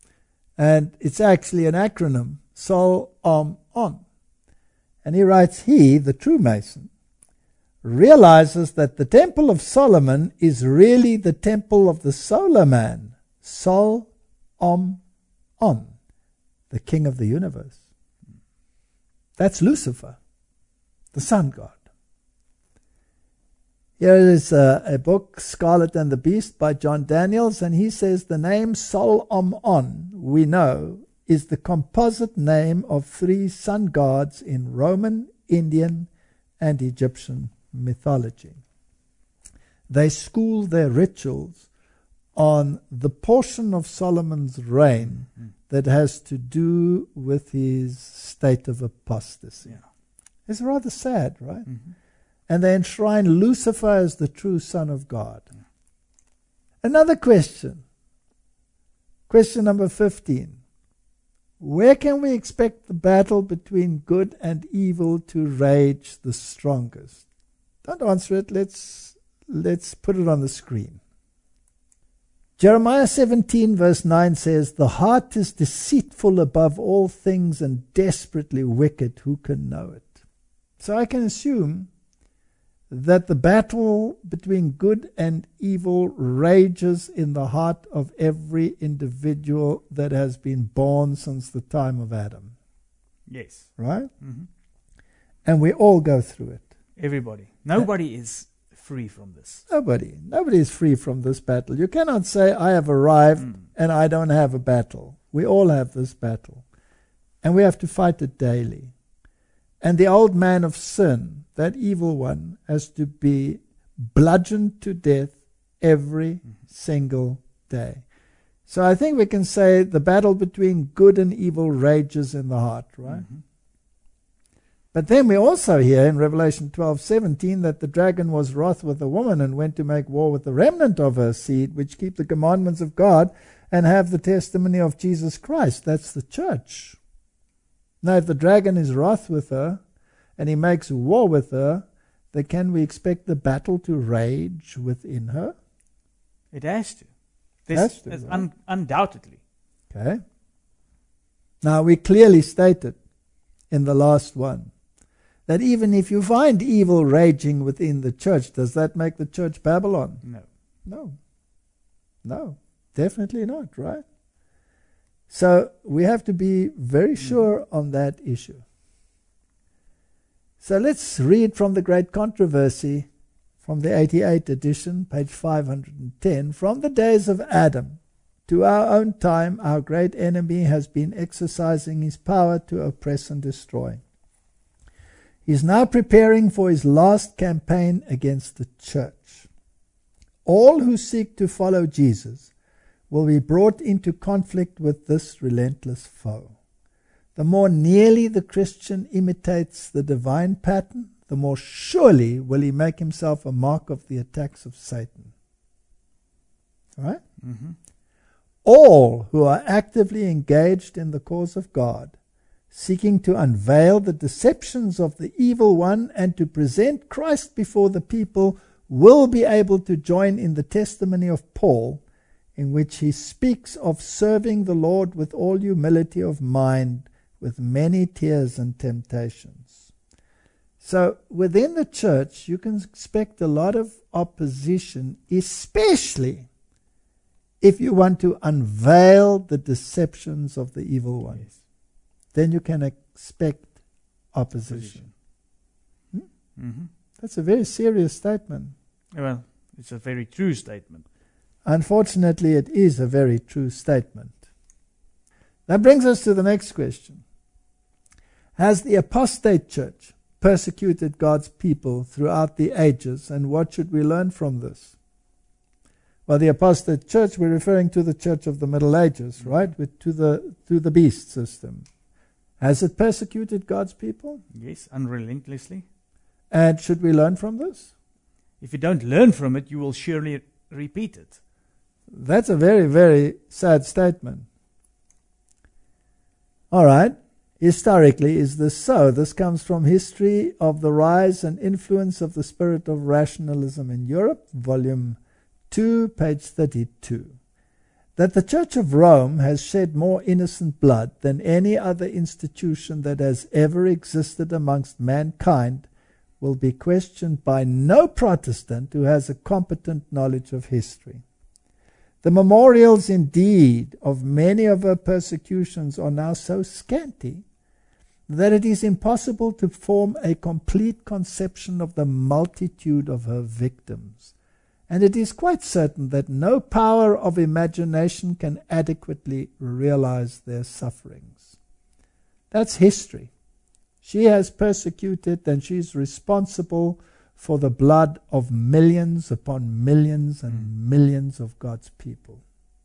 Speaker 2: And it's actually an acronym, Sol, Om, On. And he writes, he, the true Mason, realizes that the Temple of Solomon is really the temple of the solar man, Sol, Om, On, the king of the universe. That's Lucifer, the sun god. Here is a, a book, Scarlet and the Beast, by John Daniels, and he says the name Sol Om On, we know, is the composite name of three sun gods in Roman, Indian, and Egyptian mythology. They school their rituals on the portion of Solomon's reign mm. that has to do with his state of apostasy. Yeah. It's rather sad, right? Mm-hmm. And they enshrine Lucifer as the true Son of God. Yeah. Another question. Question number fifteen. Where can we expect the battle between good and evil to rage the strongest? Don't answer it. Let's, let's put it on the screen. Jeremiah seventeen verse nine says, the heart is deceitful above all things and desperately wicked. Who can know it? So I can assume that the battle between good and evil rages in the heart of every individual that has been born since the time of Adam.
Speaker 1: Yes.
Speaker 2: Right?
Speaker 1: Mm-hmm.
Speaker 2: And we all go through it.
Speaker 1: Everybody. Nobody uh, is free from this.
Speaker 2: Nobody. Nobody is free from this battle. You cannot say, I have arrived mm. and I don't have a battle. We all have this battle. And we have to fight it daily. And the old man of sin, that evil one, has to be bludgeoned to death every mm-hmm. single day. So I think we can say the battle between good and evil rages in the heart, right? Mm-hmm. But then we also hear in Revelation twelve seventeen that the dragon was wroth with the woman and went to make war with the remnant of her seed, which keep the commandments of God and have the testimony of Jesus Christ. That's the church. Now, if the dragon is wroth with her and he makes war with her, then can we expect the battle to rage within her?
Speaker 1: It has to.
Speaker 2: It has to,
Speaker 1: right?
Speaker 2: un-
Speaker 1: undoubtedly.
Speaker 2: Okay. Now, we clearly stated in the last one that even if you find evil raging within the church, does that make the church Babylon?
Speaker 1: No.
Speaker 2: No. No. Definitely not, right? So we have to be very sure mm. on that issue. So let's read from the Great Controversy, from the eighty-eighth edition, page five hundred ten. From the days of Adam to our own time, our great enemy has been exercising his power to oppress and destroy. He is now preparing for his last campaign against the church. All who seek to follow Jesus will be brought into conflict with this relentless foe. The more nearly the Christian imitates the divine pattern, the more surely will he make himself a mark of the attacks of Satan. Right?
Speaker 1: Mm-hmm.
Speaker 2: All who are actively engaged in the cause of God, seeking to unveil the deceptions of the evil one and to present Christ before the people, will be able to join in the testimony of Paul, in which he speaks of serving the Lord with all humility of mind, with many tears and temptations. So within the church, you can expect a lot of opposition, especially if you want to unveil the deceptions of the evil one. Yes. Then you can expect opposition. Hmm?
Speaker 1: Mm-hmm.
Speaker 2: That's a very serious statement.
Speaker 1: Well, it's a very true statement.
Speaker 2: Unfortunately, it is a very true statement. That brings us to the next question. Has the apostate church persecuted God's people throughout the ages, and what should we learn from this? Well, the apostate church, we're referring to the church of the Middle Ages, right? With, to the to the beast system. Has it persecuted God's people?
Speaker 1: Yes, unrelentlessly.
Speaker 2: And should we learn from this?
Speaker 1: If you don't learn from it, you will surely repeat it.
Speaker 2: That's a very, very sad statement. All right. Historically, is this so? This comes from History of the Rise and Influence of the Spirit of Rationalism in Europe, Volume two, page thirty-two. that the Church of Rome has shed more innocent blood than any other institution that has ever existed amongst mankind will be questioned by no Protestant who has a competent knowledge of history. The memorials, indeed, of many of her persecutions are now so scanty that it is impossible to form a complete conception of the multitude of her victims. And it is quite certain that no power of imagination can adequately realize their sufferings. That's history. She has persecuted and she is responsible for the blood of millions upon millions and mm. millions of God's people.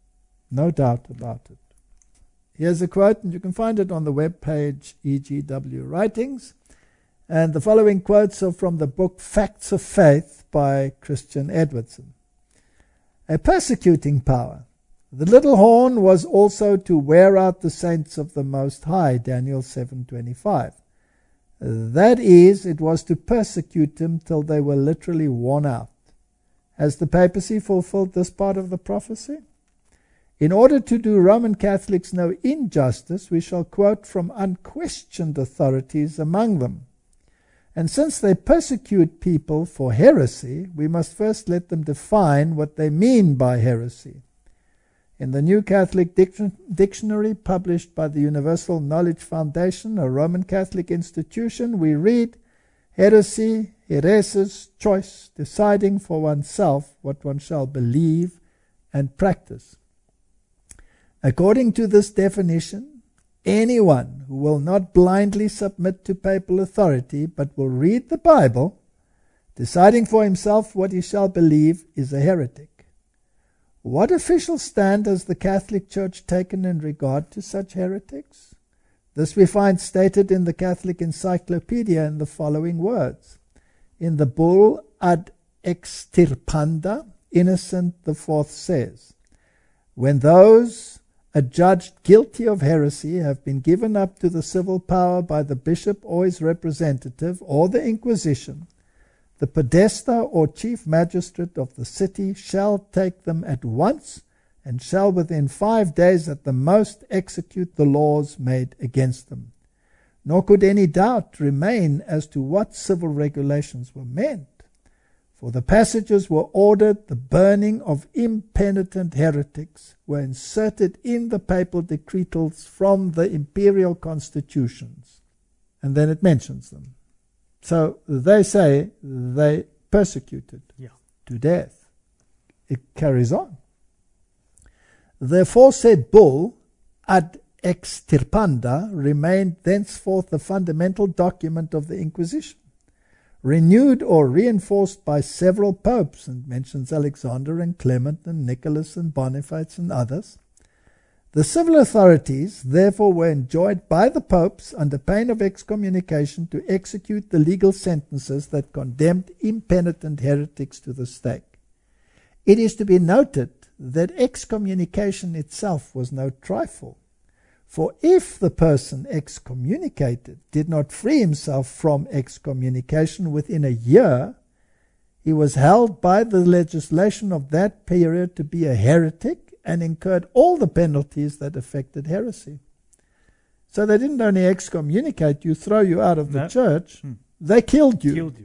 Speaker 2: No doubt about it. Here's a quote, and you can find it on the webpage E G W Writings. And the following quotes are from the book Facts of Faith by Christian Edwardson. A persecuting power. The little horn was also to wear out the saints of the Most High, Daniel seven twenty-five. That is, it was to persecute them till they were literally worn out. Has the papacy fulfilled this part of the prophecy? In order to do Roman Catholics no injustice, we shall quote from unquestioned authorities among them. And since they persecute people for heresy, we must first let them define what they mean by heresy. In the New Catholic Diction- Dictionary published by the Universal Knowledge Foundation, a Roman Catholic institution, we read, heresy, heresis, choice, deciding for oneself what one shall believe and practice. According to this definition, anyone who will not blindly submit to papal authority but will read the Bible, deciding for himself what he shall believe, is a heretic. What official stand has the Catholic Church taken in regard to such heretics? This we find stated in the Catholic Encyclopedia in the following words. In the bull Ad Extirpanda, Innocent the Fourth says, when those adjudged guilty of heresy have been given up to the civil power by the bishop or his representative or the Inquisition, the podesta or chief magistrate of the city shall take them at once and shall within five days at the most execute the laws made against them. Nor could any doubt remain as to what civil regulations were meant, for the passages were ordered, the burning of impenitent heretics were inserted in the papal decretals from the imperial constitutions. And then it mentions them. So they say they persecuted
Speaker 1: yeah.
Speaker 2: to death. It carries on. The aforesaid bull, Ad Extirpanda, remained thenceforth the fundamental document of the Inquisition, renewed or reinforced by several popes, and mentions Alexander and Clement and Nicholas and Boniface and others. The civil authorities, therefore, were enjoined by the popes under pain of excommunication to execute the legal sentences that condemned impenitent heretics to the stake. It is to be noted that excommunication itself was no trifle, for if the person excommunicated did not free himself from excommunication within a year, he was held by the legislation of that period to be a heretic and incurred all the penalties that affected heresy. So they didn't only excommunicate you, throw you out of the
Speaker 1: no.
Speaker 2: church,
Speaker 1: hmm.
Speaker 2: they killed you.
Speaker 1: Killed you.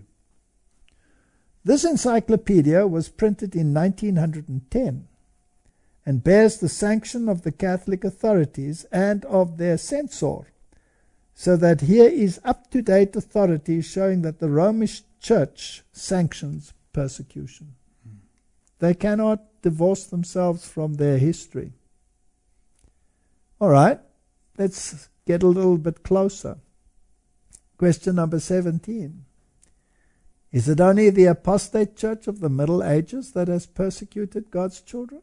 Speaker 2: This encyclopedia was printed in nineteen ten and bears the sanction of the Catholic authorities and of their censor, so that here is up-to-date authority showing that the Roman Church sanctions persecution. Hmm. They cannot divorce themselves from their history. All right, let's get a little bit closer. Question number seventeen. Is it only the apostate church of the Middle Ages that has persecuted God's children?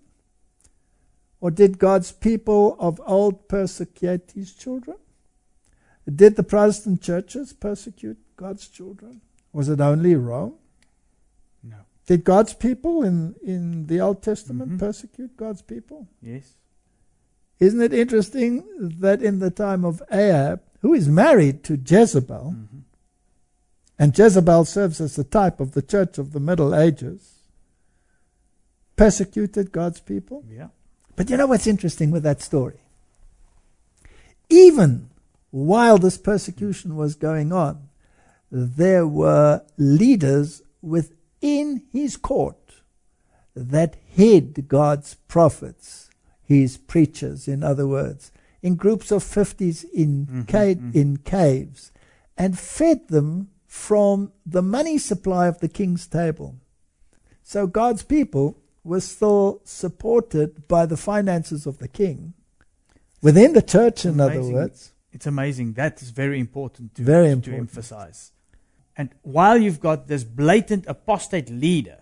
Speaker 2: Or did God's people of old persecute his children? Did the Protestant churches persecute God's children? Was it only Rome?
Speaker 1: No.
Speaker 2: Did God's people in, in the Old Testament
Speaker 1: mm-hmm.
Speaker 2: persecute God's people?
Speaker 1: Yes.
Speaker 2: Isn't it interesting that in the time of Ahab, who is married to Jezebel, mm-hmm. and Jezebel serves as the type of the church of the Middle Ages, persecuted God's people?
Speaker 1: Yeah.
Speaker 2: But you know what's interesting with that story? Even while this persecution was going on, there were leaders within his court that hid God's prophets, his preachers, in other words, in groups of fifties in, mm-hmm, ca- mm-hmm. in caves, and fed them from the money supply of the king's table. So God's people were still supported by the finances of the king, within the church, in other words.
Speaker 1: It's amazing. That is very important to,
Speaker 2: very
Speaker 1: to
Speaker 2: important.
Speaker 1: emphasize. And while you've got this blatant apostate leader,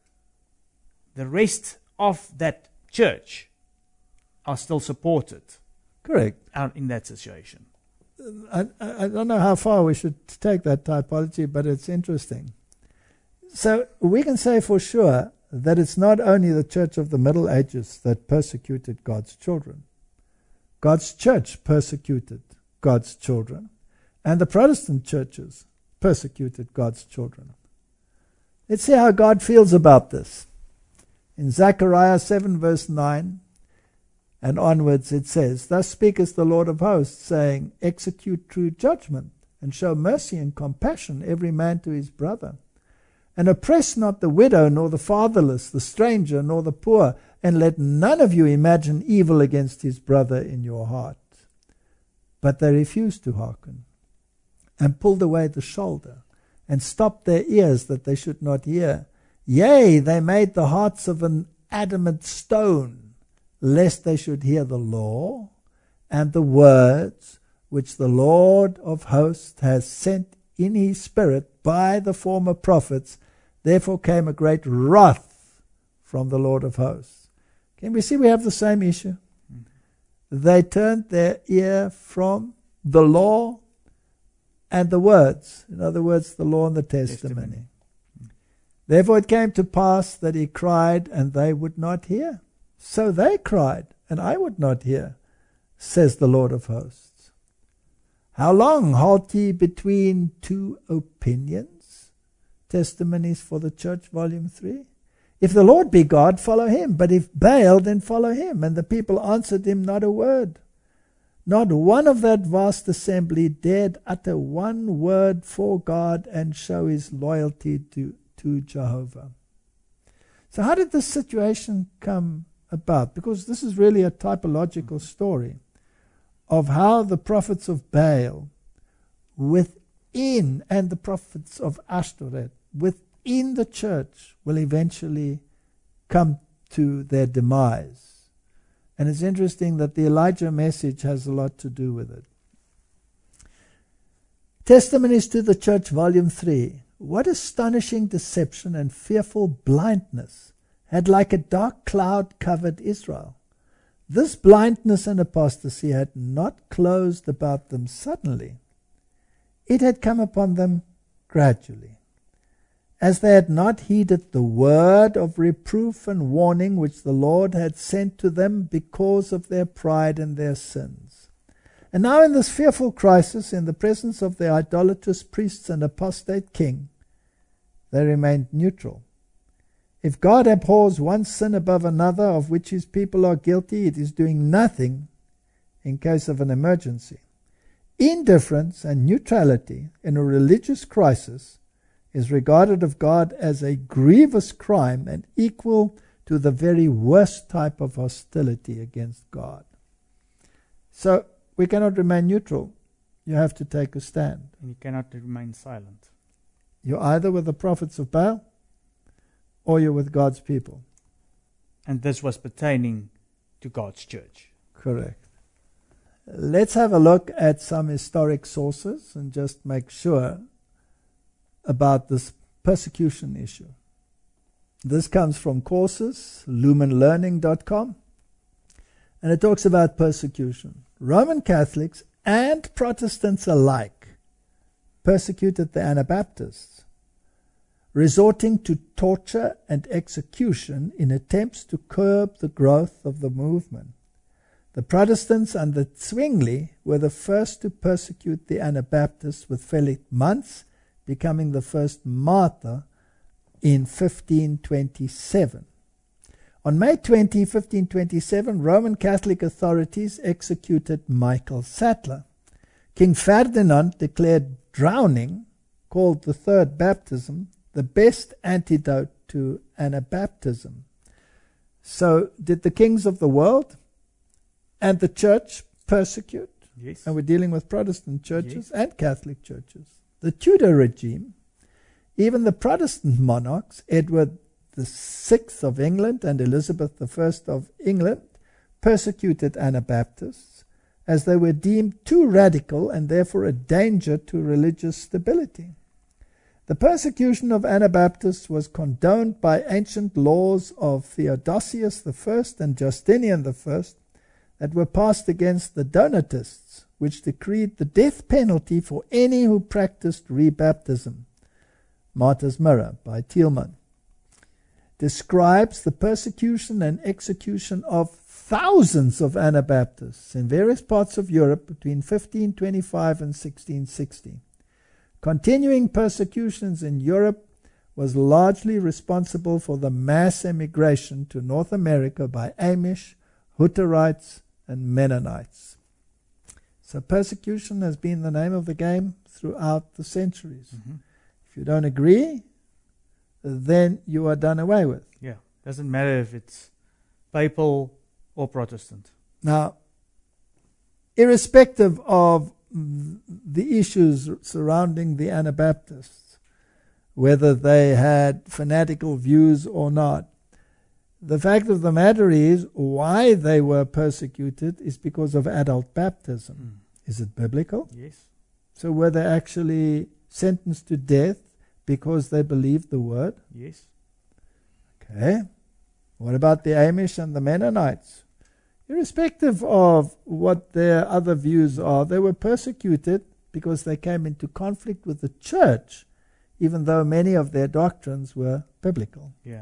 Speaker 1: the rest of that church are still supported.
Speaker 2: Correct.
Speaker 1: Out in that situation.
Speaker 2: I, I, I don't know how far we should take that typology, but it's interesting. So we can say for sure that it's not only the church of the Middle Ages that persecuted God's children. God's church persecuted God's children, and the Protestant churches persecuted God's children. Let's see how God feels about this. In Zechariah seven verse nine and onwards it says, Thus speaketh the Lord of hosts, saying, Execute true judgment, and show mercy and compassion every man to his brother. And oppress not the widow, nor the fatherless, the stranger, nor the poor, and let none of you imagine evil against his brother in your heart. But they refused to hearken, and pulled away the shoulder, and stopped their ears that they should not hear. Yea, they made the hearts of an adamant stone, lest they should hear the law and the words which the Lord of hosts has sent in his spirit by the former prophets. Therefore came a great wrath from the Lord of hosts. Can we see we have the same issue? Mm-hmm. They turned their ear from the law and the words. In other words, the law and the testimony. testimony. Mm-hmm. Therefore it came to pass that he cried, and they would not hear. So they cried, and I would not hear, says the Lord of hosts. How long halt ye between two opinions? Testimonies for the Church, Volume three. If the Lord be God, follow him. But if Baal, then follow him. And the people answered him not a word. Not one of that vast assembly dared utter one word for God and show his loyalty to, to Jehovah. So how did this situation come about? Because this is really a typological story of how the prophets of Baal within, and the prophets of Ashtoreth within the church will eventually come to their demise. And it's interesting that the Elijah message has a lot to do with it. Testimonies to the Church, Volume three. What astonishing deception and fearful blindness had like a dark cloud covered Israel. This blindness and apostasy had not closed about them suddenly. It had come upon them gradually, as they had not heeded the word of reproof and warning which the Lord had sent to them because of their pride and their sins. And now in this fearful crisis, in the presence of the idolatrous priests and apostate king, they remained neutral. If God abhors one sin above another of which his people are guilty, it is doing nothing in case of an emergency. Indifference and neutrality in a religious crisis is regarded of God as a grievous crime and equal to the very worst type of hostility against God. So we cannot remain neutral. You have to take a stand.
Speaker 1: And you cannot remain silent.
Speaker 2: You're either with the prophets of Baal or you're with God's people.
Speaker 1: And this was pertaining to God's church.
Speaker 2: Correct. Let's have a look at some historic sources and just make sure about this persecution issue. This comes from courses, lumen learning dot com, and it talks about persecution. Roman Catholics and Protestants alike persecuted the Anabaptists, resorting to torture and execution in attempts to curb the growth of the movement. The Protestants under Zwingli were the first to persecute the Anabaptists, with Philip Muntz becoming the first martyr in fifteen twenty-seven. On May twentieth, fifteen twenty-seven, Roman Catholic authorities executed Michael Sattler. King Ferdinand declared drowning, called the third baptism, the best antidote to Anabaptism. So, did the kings of the world and the church persecute?
Speaker 1: Yes.
Speaker 2: And we're dealing with Protestant churches
Speaker 1: Yes.
Speaker 2: and Catholic churches. The Tudor regime, even the Protestant monarchs, Edward the Sixth of England and Elizabeth the First of England, persecuted Anabaptists as they were deemed too radical and therefore a danger to religious stability. The persecution of Anabaptists was condoned by ancient laws of Theodosius the First and Justinian the First that were passed against the Donatists, which decreed the death penalty for any who practiced rebaptism. Martyr's Mirror by Thielman describes the persecution and execution of thousands of Anabaptists in various parts of Europe between fifteen twenty-five and sixteen sixty. Continuing persecutions in Europe was largely responsible for the mass emigration to North America by Amish, Hutterites, and Mennonites. So persecution has been the name of the game throughout the centuries.
Speaker 1: Mm-hmm.
Speaker 2: If you don't agree, then you are done away with.
Speaker 1: Yeah, doesn't matter if it's papal or Protestant.
Speaker 2: Now, irrespective of the issues surrounding the Anabaptists, whether they had fanatical views or not, the fact of the matter is why they were persecuted is because of adult baptism. Mm. Is it biblical?
Speaker 1: Yes.
Speaker 2: So were they actually sentenced to death because they believed the word?
Speaker 1: Yes.
Speaker 2: Okay. What about the Amish and the Mennonites? Irrespective of what their other views are, they were persecuted because they came into conflict with the church, even though many of their doctrines were biblical.
Speaker 1: Yeah.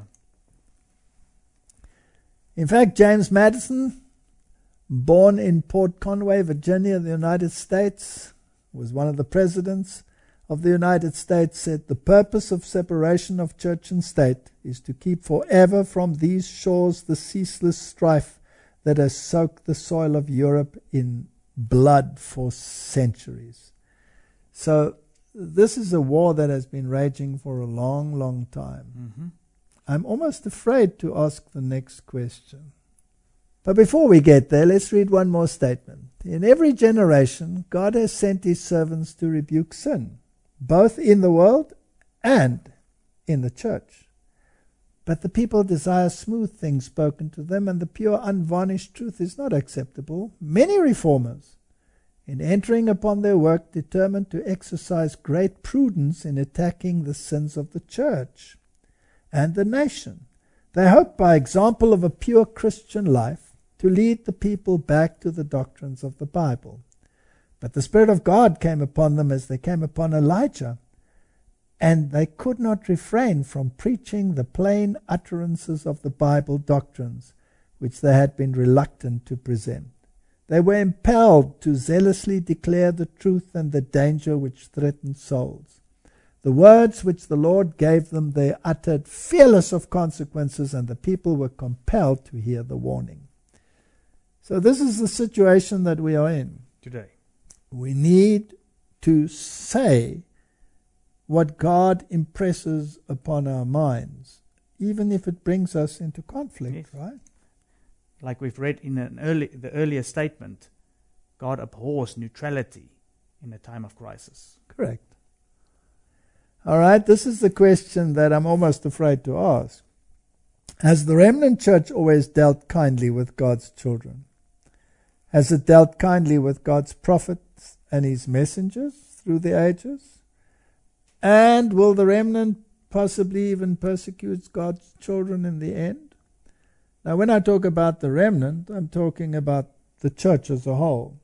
Speaker 2: In fact, James Madison, born in Port Conway, Virginia, the United States, was one of the presidents of the United States, said, "The purpose of separation of church and state is to keep forever from these shores the ceaseless strife that has soaked the soil of Europe in blood for centuries." So this is a war that has been raging for a long, long time.
Speaker 1: Mm-hmm.
Speaker 2: I'm almost afraid to ask the next question. But before we get there, let's read one more statement. In every generation, God has sent his servants to rebuke sin, both in the world and in the church. But the people desire smooth things spoken to them, and the pure, unvarnished truth is not acceptable. Many reformers, in entering upon their work, determined to exercise great prudence in attacking the sins of the church and the nation. They hope, by example of a pure Christian life, to lead the people back to the doctrines of the Bible. But the Spirit of God came upon them as they came upon Elijah, and they could not refrain from preaching the plain utterances of the Bible doctrines, which they had been reluctant to present. They were impelled to zealously declare the truth and the danger which threatened souls. The words which the Lord gave them they uttered, fearless of consequences, and the people were compelled to hear the warning. So this is the situation that we are in
Speaker 1: today.
Speaker 2: We need to say what God impresses upon our minds, even if it brings us into conflict,
Speaker 1: yes.
Speaker 2: right?
Speaker 1: Like we've read in an early, the earlier statement, God abhors neutrality in a time of crisis.
Speaker 2: Correct. All right, this is the question that I'm almost afraid to ask. Has the remnant church always dealt kindly with God's children? Has it dealt kindly with God's prophets and his messengers through the ages? And will the remnant possibly even persecute God's children in the end? Now, when I talk about the remnant, I'm talking about the church as a whole.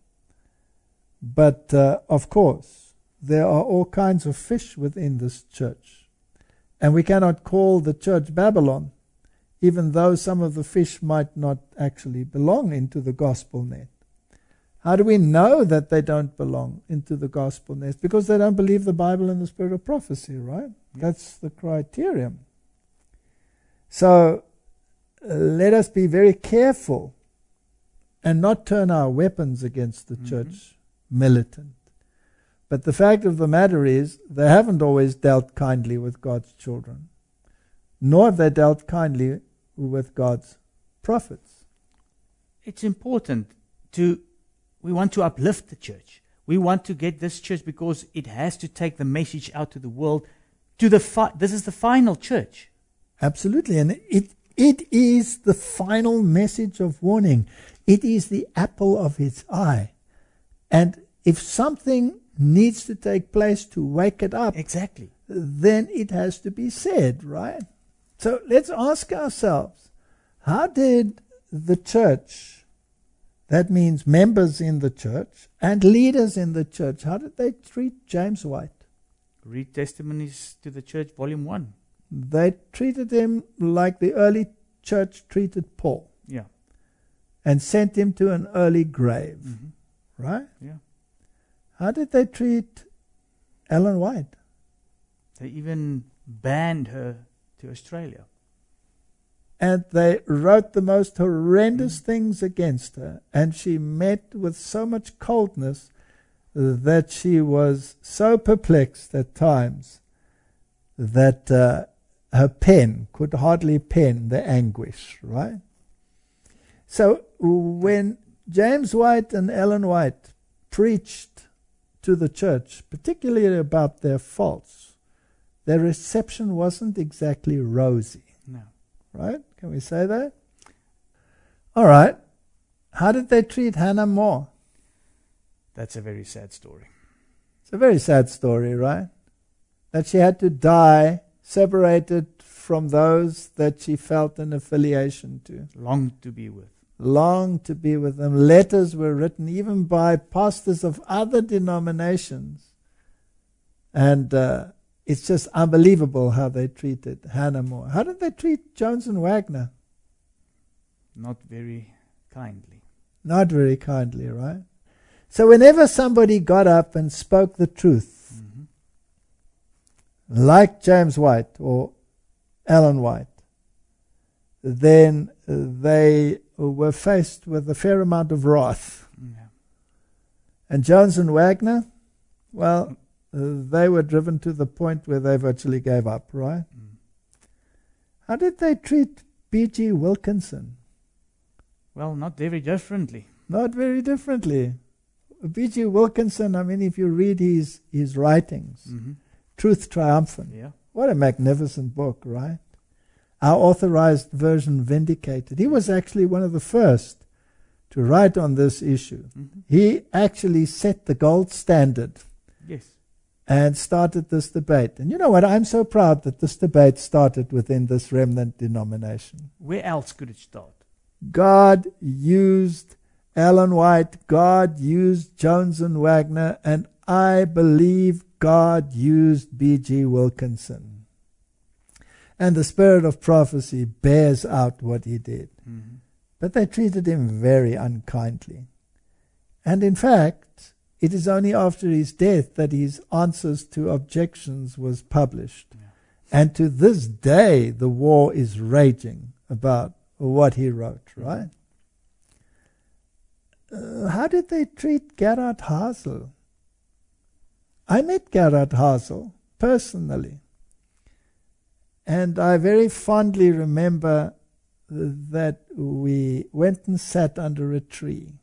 Speaker 2: But, uh, of course, there are all kinds of fish within this church. And we cannot call the church Babylon, even though some of the fish might not actually belong into the gospel net. How do we know that they don't belong into the gospel net? Because they don't believe the Bible and the spirit of prophecy, right? Yes. That's the criterion. So let us be very careful and not turn our weapons against the mm-hmm. church militant. But the fact of the matter is, they haven't always dealt kindly with God's children, nor have they dealt kindly with God's prophets.
Speaker 1: It's important to, we want to uplift the church. We want to get this church because it has to take the message out to the world. To the fi- this is the final church.
Speaker 2: Absolutely, and it it is the final message of warning. It is the apple of its eye. And if something needs to take place to wake it up,
Speaker 1: exactly,
Speaker 2: then it has to be said, right? So let's ask ourselves, how did the church, that means members in the church and leaders in the church, how did they treat James White?
Speaker 1: Read Testimonies to the Church, Volume one.
Speaker 2: They treated him like the early church treated Paul.
Speaker 1: Yeah.
Speaker 2: And sent him to an early grave. Mm-hmm. Right?
Speaker 1: Yeah.
Speaker 2: How did they treat Ellen White?
Speaker 1: They even banned her to Australia.
Speaker 2: And they wrote the most horrendous mm. things against her. And she met with so much coldness that she was so perplexed at times that uh, her pen could hardly pen the anguish, right? So when James White and Ellen White preached to the church, particularly about their faults, their reception wasn't exactly rosy.
Speaker 1: No.
Speaker 2: Right? Can we say that? All right. How did they treat Hannah More?
Speaker 1: That's a very sad story.
Speaker 2: It's a very sad story, right? That she had to die separated from those that she felt an affiliation to.
Speaker 1: Longed to be with.
Speaker 2: Longed to be with them. Letters were written even by pastors of other denominations. And uh, it's just unbelievable how they treated Hannah More. How did they treat Jones and Wagner?
Speaker 1: Not very kindly.
Speaker 2: Not very kindly, right? So whenever somebody got up and spoke the truth, mm-hmm. like James White or Ellen White, then they were faced with a fair amount of wrath.
Speaker 1: Yeah.
Speaker 2: And Jones and Wagner, well, they were driven to the point where they virtually gave up, right? Mm. How did they treat B G Wilkinson?
Speaker 1: Well, not very differently.
Speaker 2: Not very differently. B G Wilkinson, I mean, if you read his, his writings, mm-hmm. Truth Triumphant,
Speaker 1: yeah.
Speaker 2: What a magnificent book, right? Our authorized version, Vindicated. He was actually one of the first to write on this issue. Mm-hmm. He actually set the gold standard.
Speaker 1: Yes.
Speaker 2: And started this debate. And you know what? I'm so proud that this debate started within this remnant denomination.
Speaker 1: Where else could it start?
Speaker 2: God used Ellen White. God used Jones and Wagner. And I believe God used B G Wilkinson. And the spirit of prophecy bears out what he did. Mm-hmm. But they treated him very unkindly. And in fact, it is only after his death that his answers to objections was published. Yeah. And to this day, the war is raging about what he wrote, right? Uh, how did they treat Gerhard Hasel? I met Gerhard Hasel personally. And I very fondly remember that we went and sat under a tree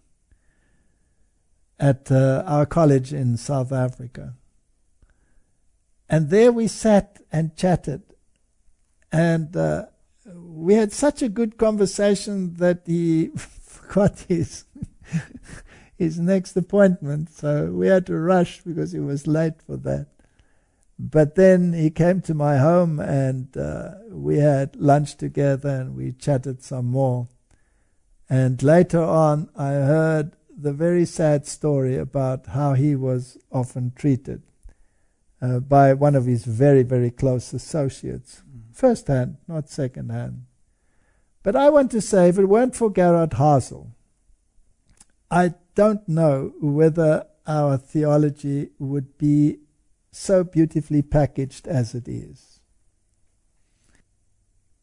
Speaker 2: at uh, our college in South Africa. And there we sat and chatted. And uh, we had such a good conversation that he forgot his, his next appointment. So we had to rush because he was late for that. But then he came to my home and uh, we had lunch together and we chatted some more. And later on I heard the very sad story about how he was often treated uh, by one of his very, very close associates. Mm. First hand, not second hand. But I want to say, if it weren't for Gerhard Hasel, I don't know whether our theology would be so beautifully packaged as it is.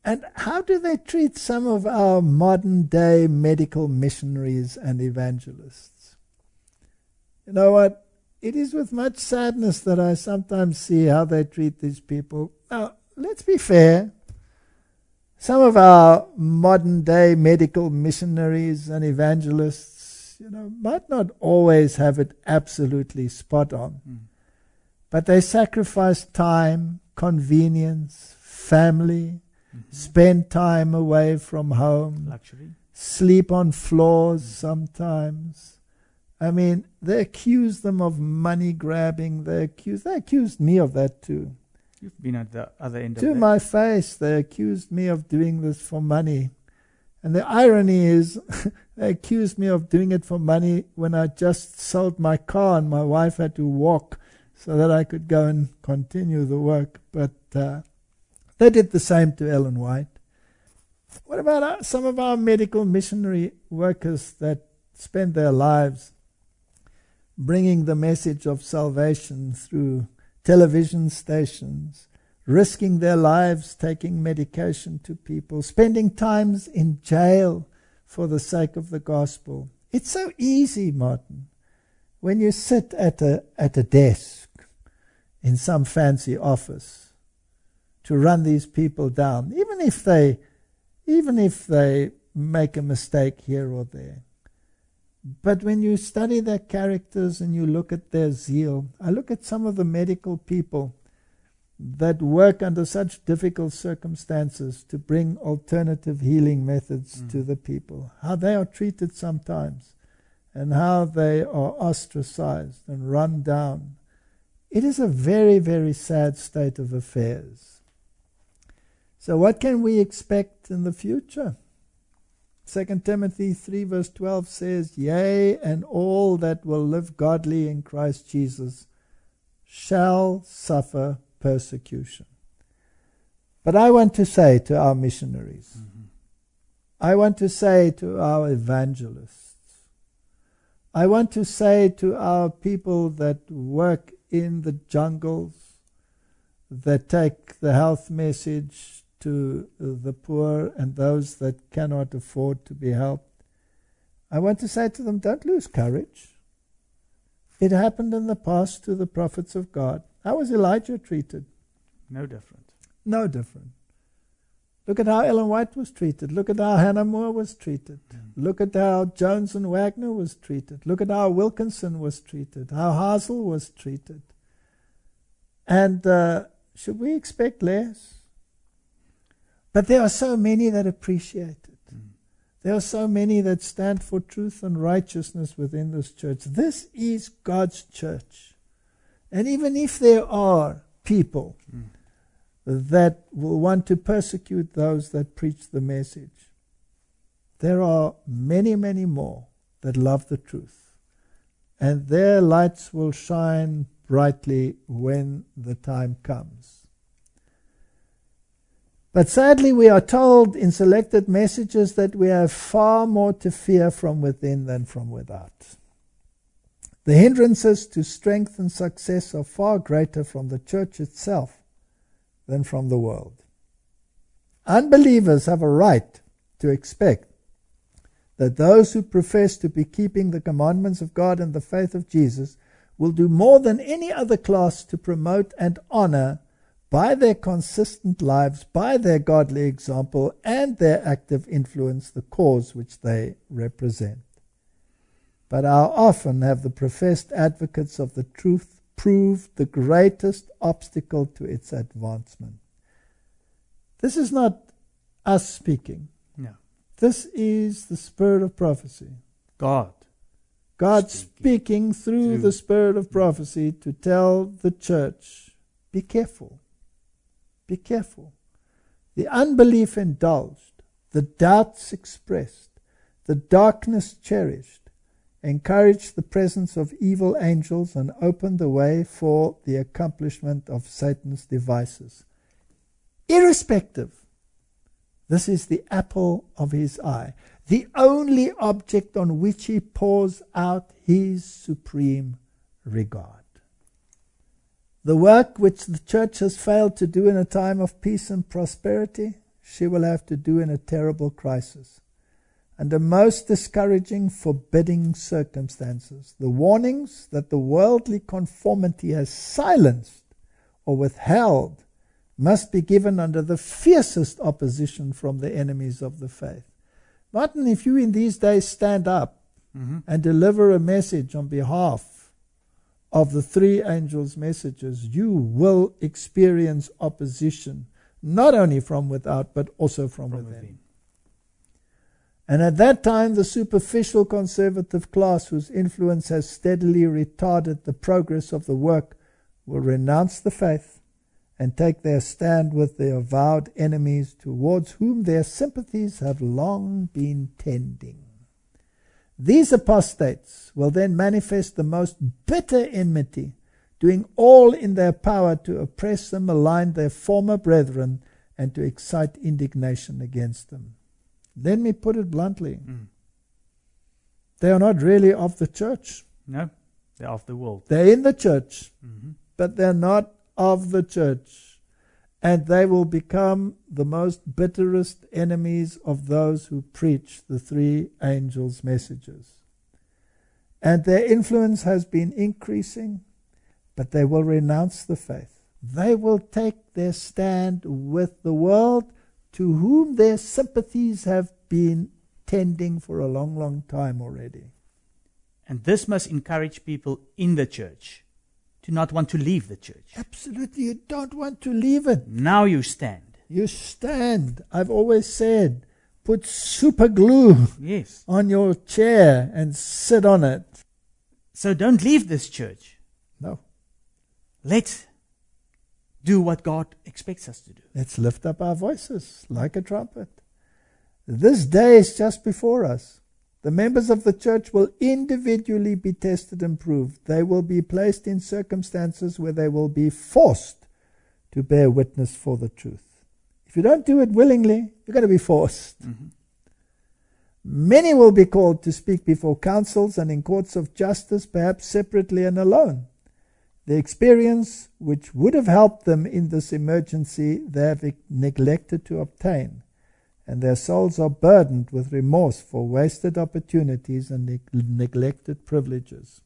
Speaker 2: And how do they treat some of our modern-day medical missionaries and evangelists? You know what? It is with much sadness that I sometimes see how they treat these people. Now, let's be fair. Some of our modern-day medical missionaries and evangelists, you know, might not always have it absolutely spot on. Mm. But they sacrifice time, convenience, family, mm-hmm. spend time away from home,
Speaker 1: luxury,
Speaker 2: sleep on floors mm. sometimes. I mean, they accuse them of money grabbing. They accuse, they accused me of that too.
Speaker 1: You've been at the other end
Speaker 2: to
Speaker 1: of that.
Speaker 2: my face, they accused me of doing this for money. And the irony is, they accused me of doing it for money when I just sold my car and my wife had to walk so that I could go and continue the work. But uh, they did the same to Ellen White. What about our, some of our medical missionary workers that spend their lives bringing the message of salvation through television stations, risking their lives taking medication to people, spending times in jail for the sake of the gospel? It's so easy, Martin, when you sit at a at a desk in some fancy office to run these people down, even if they even if they make a mistake here or there. But when you study their characters and you look at their zeal, I look at some of the medical people that work under such difficult circumstances to bring alternative healing methods mm. to the people, how they are treated sometimes, and how they are ostracized and run down. It is a very, very sad state of affairs. So what can we expect in the future? Second Timothy three verse twelve says, "Yea, and all that will live godly in Christ Jesus shall suffer persecution." But I want to say to our missionaries, mm-hmm. I want to say to our evangelists, I want to say to our people that work in the jungles, that take the health message to the poor and those that cannot afford to be helped, I want to say to them, don't lose courage. It happened in the past to the prophets of God. How was Elijah treated?
Speaker 1: No different.
Speaker 2: No different. Look at how Ellen White was treated. Look at how Hannah Moore was treated. Mm. Look at how Jones and Wagner was treated. Look at how Wilkinson was treated. How Hazel was treated. And uh, should we expect less? But there are so many that appreciate it. Mm. There are so many that stand for truth and righteousness within this church. This is God's church. And even if there are people mm. that will want to persecute those that preach the message, there are many, many more that love the truth. And their lights will shine brightly when the time comes. But sadly, we are told in selected messages that we have far more to fear from within than from without. The hindrances to strength and success are far greater from the church itself than from the world. Unbelievers have a right to expect that those who profess to be keeping the commandments of God and the faith of Jesus will do more than any other class to promote and honor by their consistent lives, by their godly example, and their active influence, the cause which they represent. But how often have the professed advocates of the truth proved the greatest obstacle to its advancement? This is not us speaking.
Speaker 1: No.
Speaker 2: This is the spirit of prophecy.
Speaker 1: God.
Speaker 2: God speaking, speaking through, through the spirit of prophecy to tell the church, be careful. Be careful. The unbelief indulged, the doubts expressed, the darkness cherished, encouraged the presence of evil angels and opened the way for the accomplishment of Satan's devices. Irrespective, this is the apple of his eye, the only object on which he pours out his supreme regard. The work which the church has failed to do in a time of peace and prosperity she will have to do in a terrible crisis. Under most discouraging, forbidding circumstances, the warnings that the worldly conformity has silenced or withheld must be given under the fiercest opposition from the enemies of the faith. Martin, if you in these days stand up mm-hmm. and deliver a message on behalf of the three angels' messages, you will experience opposition, not only from without, but also from, from within. within. And at that time, the superficial conservative class, whose influence has steadily retarded the progress of the work, will renounce the faith and take their stand with their avowed enemies, towards whom their sympathies have long been tending. These apostates will then manifest the most bitter enmity, doing all in their power to oppress and malign their former brethren and to excite indignation against them. Let me put it bluntly. Mm. They are not really of the church.
Speaker 1: No, they're of the world.
Speaker 2: They're in the church,
Speaker 1: mm-hmm.
Speaker 2: but they're not of the church. And they will become the most bitterest enemies of those who preach the three angels' messages. And their influence has been increasing, but they will renounce the faith. They will take their stand with the world, to whom their sympathies have been tending for a long, long time already.
Speaker 1: And this must encourage people in the church to not want to leave the church.
Speaker 2: Absolutely, you don't want to leave it.
Speaker 1: Now you stand.
Speaker 2: You stand. I've always said, put super glue
Speaker 1: yes.
Speaker 2: on your chair and sit on it.
Speaker 1: So don't leave this church.
Speaker 2: No.
Speaker 1: Let's do what God expects us to do.
Speaker 2: Let's lift up our voices like a trumpet. This day is just before us. The members of the church will individually be tested and proved. They will be placed in circumstances where they will be forced to bear witness for the truth. If you don't do it willingly, you're going to be forced.
Speaker 1: Mm-hmm.
Speaker 2: Many will be called to speak before councils and in courts of justice, perhaps separately and alone. The experience which would have helped them in this emergency they have neglected to obtain, and their souls are burdened with remorse for wasted opportunities and neg- neglected privileges.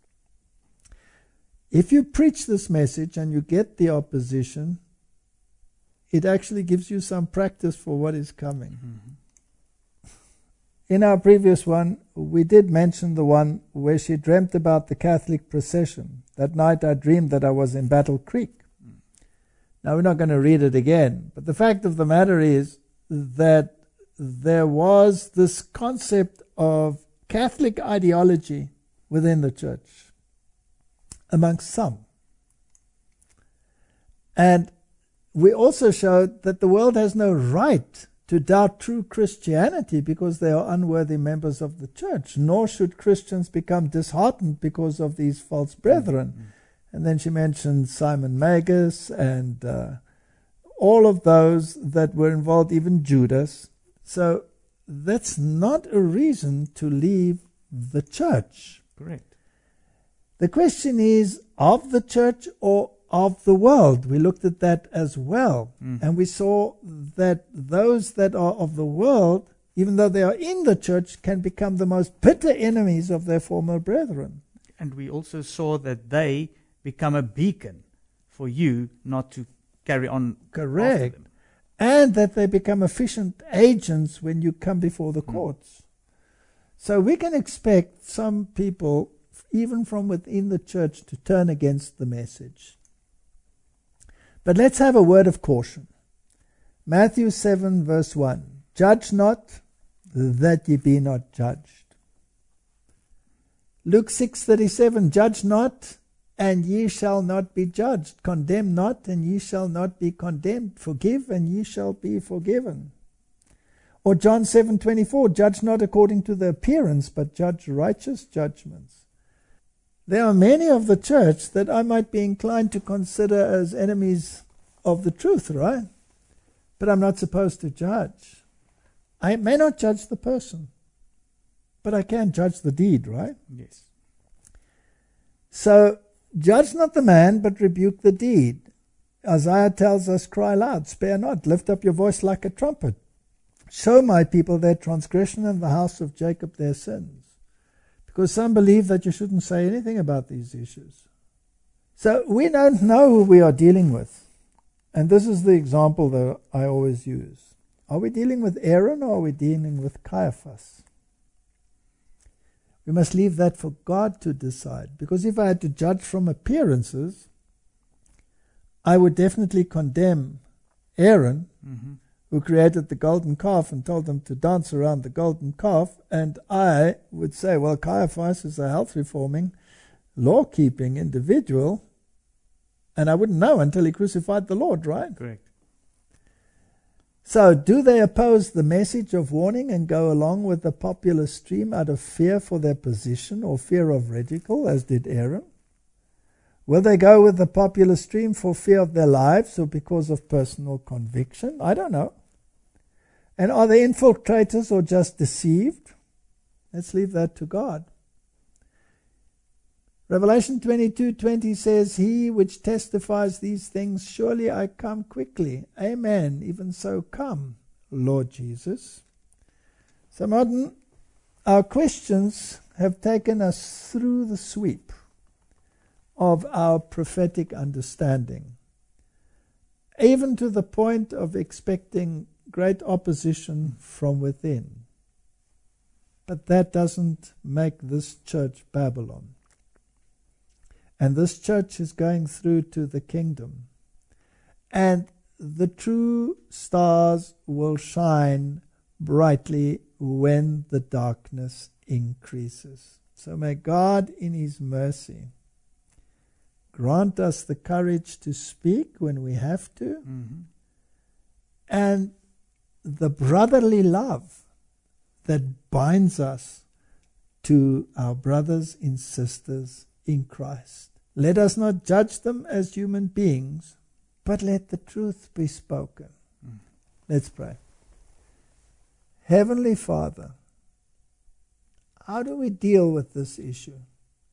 Speaker 2: If you preach this message and you get the opposition, it actually gives you some practice for what is coming.
Speaker 1: Mm-hmm.
Speaker 2: In our previous one, we did mention the one where she dreamt about the Catholic procession. That night I dreamed that I was in Battle Creek. Mm. Now we're not going to read it again, but the fact of the matter is that there was this concept of Catholic ideology within the church, amongst some. And we also showed that the world has no right to doubt true Christianity because they are unworthy members of the church, nor should Christians become disheartened because of these false brethren. Mm-hmm. And then she mentioned Simon Magus and uh, all of those that were involved, even Judas. So that's not a reason to leave the church.
Speaker 1: Correct.
Speaker 2: The question is, of the church or of the world? We looked at that as well.
Speaker 1: Mm.
Speaker 2: And we saw that those that are of the world, even though they are in the church, can become the most bitter enemies of their former brethren.
Speaker 1: And we also saw that they become a beacon for you not to carry on.
Speaker 2: Correct.
Speaker 1: After them.
Speaker 2: And that they become efficient agents when you come before the courts. Mm. So we can expect some people, even from within the church, to turn against the message. But let's have a word of caution. Matthew seven verse one. Judge not, that ye be not judged. Luke six thirty-seven. Judge not, and ye shall not be judged. Condemn not, and ye shall not be condemned. Forgive, and ye shall be forgiven. Or John seven twenty-four. Judge not according to the appearance, but judge righteous judgments. There are many of the church that I might be inclined to consider as enemies of the truth, right? But I'm not supposed to judge. I may not judge the person, but I can judge the deed, right?
Speaker 1: Yes.
Speaker 2: So, judge not the man, but rebuke the deed. Isaiah tells us, cry loud, spare not, lift up your voice like a trumpet. Show my people their transgression and the house of Jacob their sins. Because some believe that you shouldn't say anything about these issues. So we don't know who we are dealing with. And this is the example that I always use. Are we dealing with Aaron or are we dealing with Caiaphas? We must leave that for God to decide. Because if I had to judge from appearances, I would definitely condemn Aaron, mm-hmm. who created the golden calf and told them to dance around the golden calf. And I would say, well, Caiaphas is a health-reforming, law-keeping individual. And I wouldn't know until he crucified the Lord, right?
Speaker 1: Correct.
Speaker 2: So, do they oppose the message of warning and go along with the popular stream out of fear for their position or fear of ridicule, as did Aaron? Will they go with the popular stream for fear of their lives or because of personal conviction? I don't know. And are they infiltrators or just deceived? Let's leave that to God. Revelation twenty-two twenty says, He which testifies these things, surely I come quickly. Amen. Even so come, Lord Jesus. So, Martin, our questions have taken us through the sweep of our prophetic understanding, even to the point of expecting great opposition from within. But that doesn't make this church Babylon. And this church is going through to the kingdom. And the true stars will shine brightly when the darkness increases. So may God in His mercy grant us the courage to speak when we have to, mm-hmm. and the brotherly love that binds us to our brothers and sisters in Christ. Let us not judge them as human beings, but let the truth be spoken. Mm. Let's pray. Heavenly Father, how do we deal with this issue?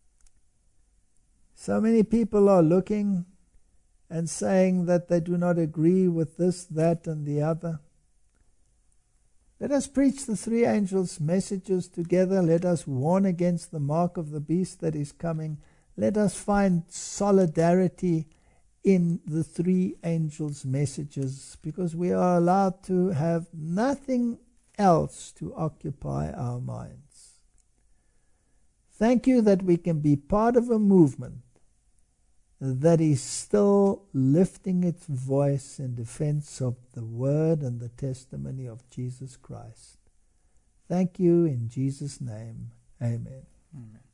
Speaker 2: So many people are looking and saying that they do not agree with this, that, and the other. Let us preach the three angels' messages together. Let us warn against the mark of the beast that is coming. Let us find solidarity in the three angels' messages, because we are allowed to have nothing else to occupy our minds. Thank you that we can be part of a movement that is still lifting its voice in defense of the word and the testimony of Jesus Christ. Thank you in Jesus' name. Amen.
Speaker 1: Amen.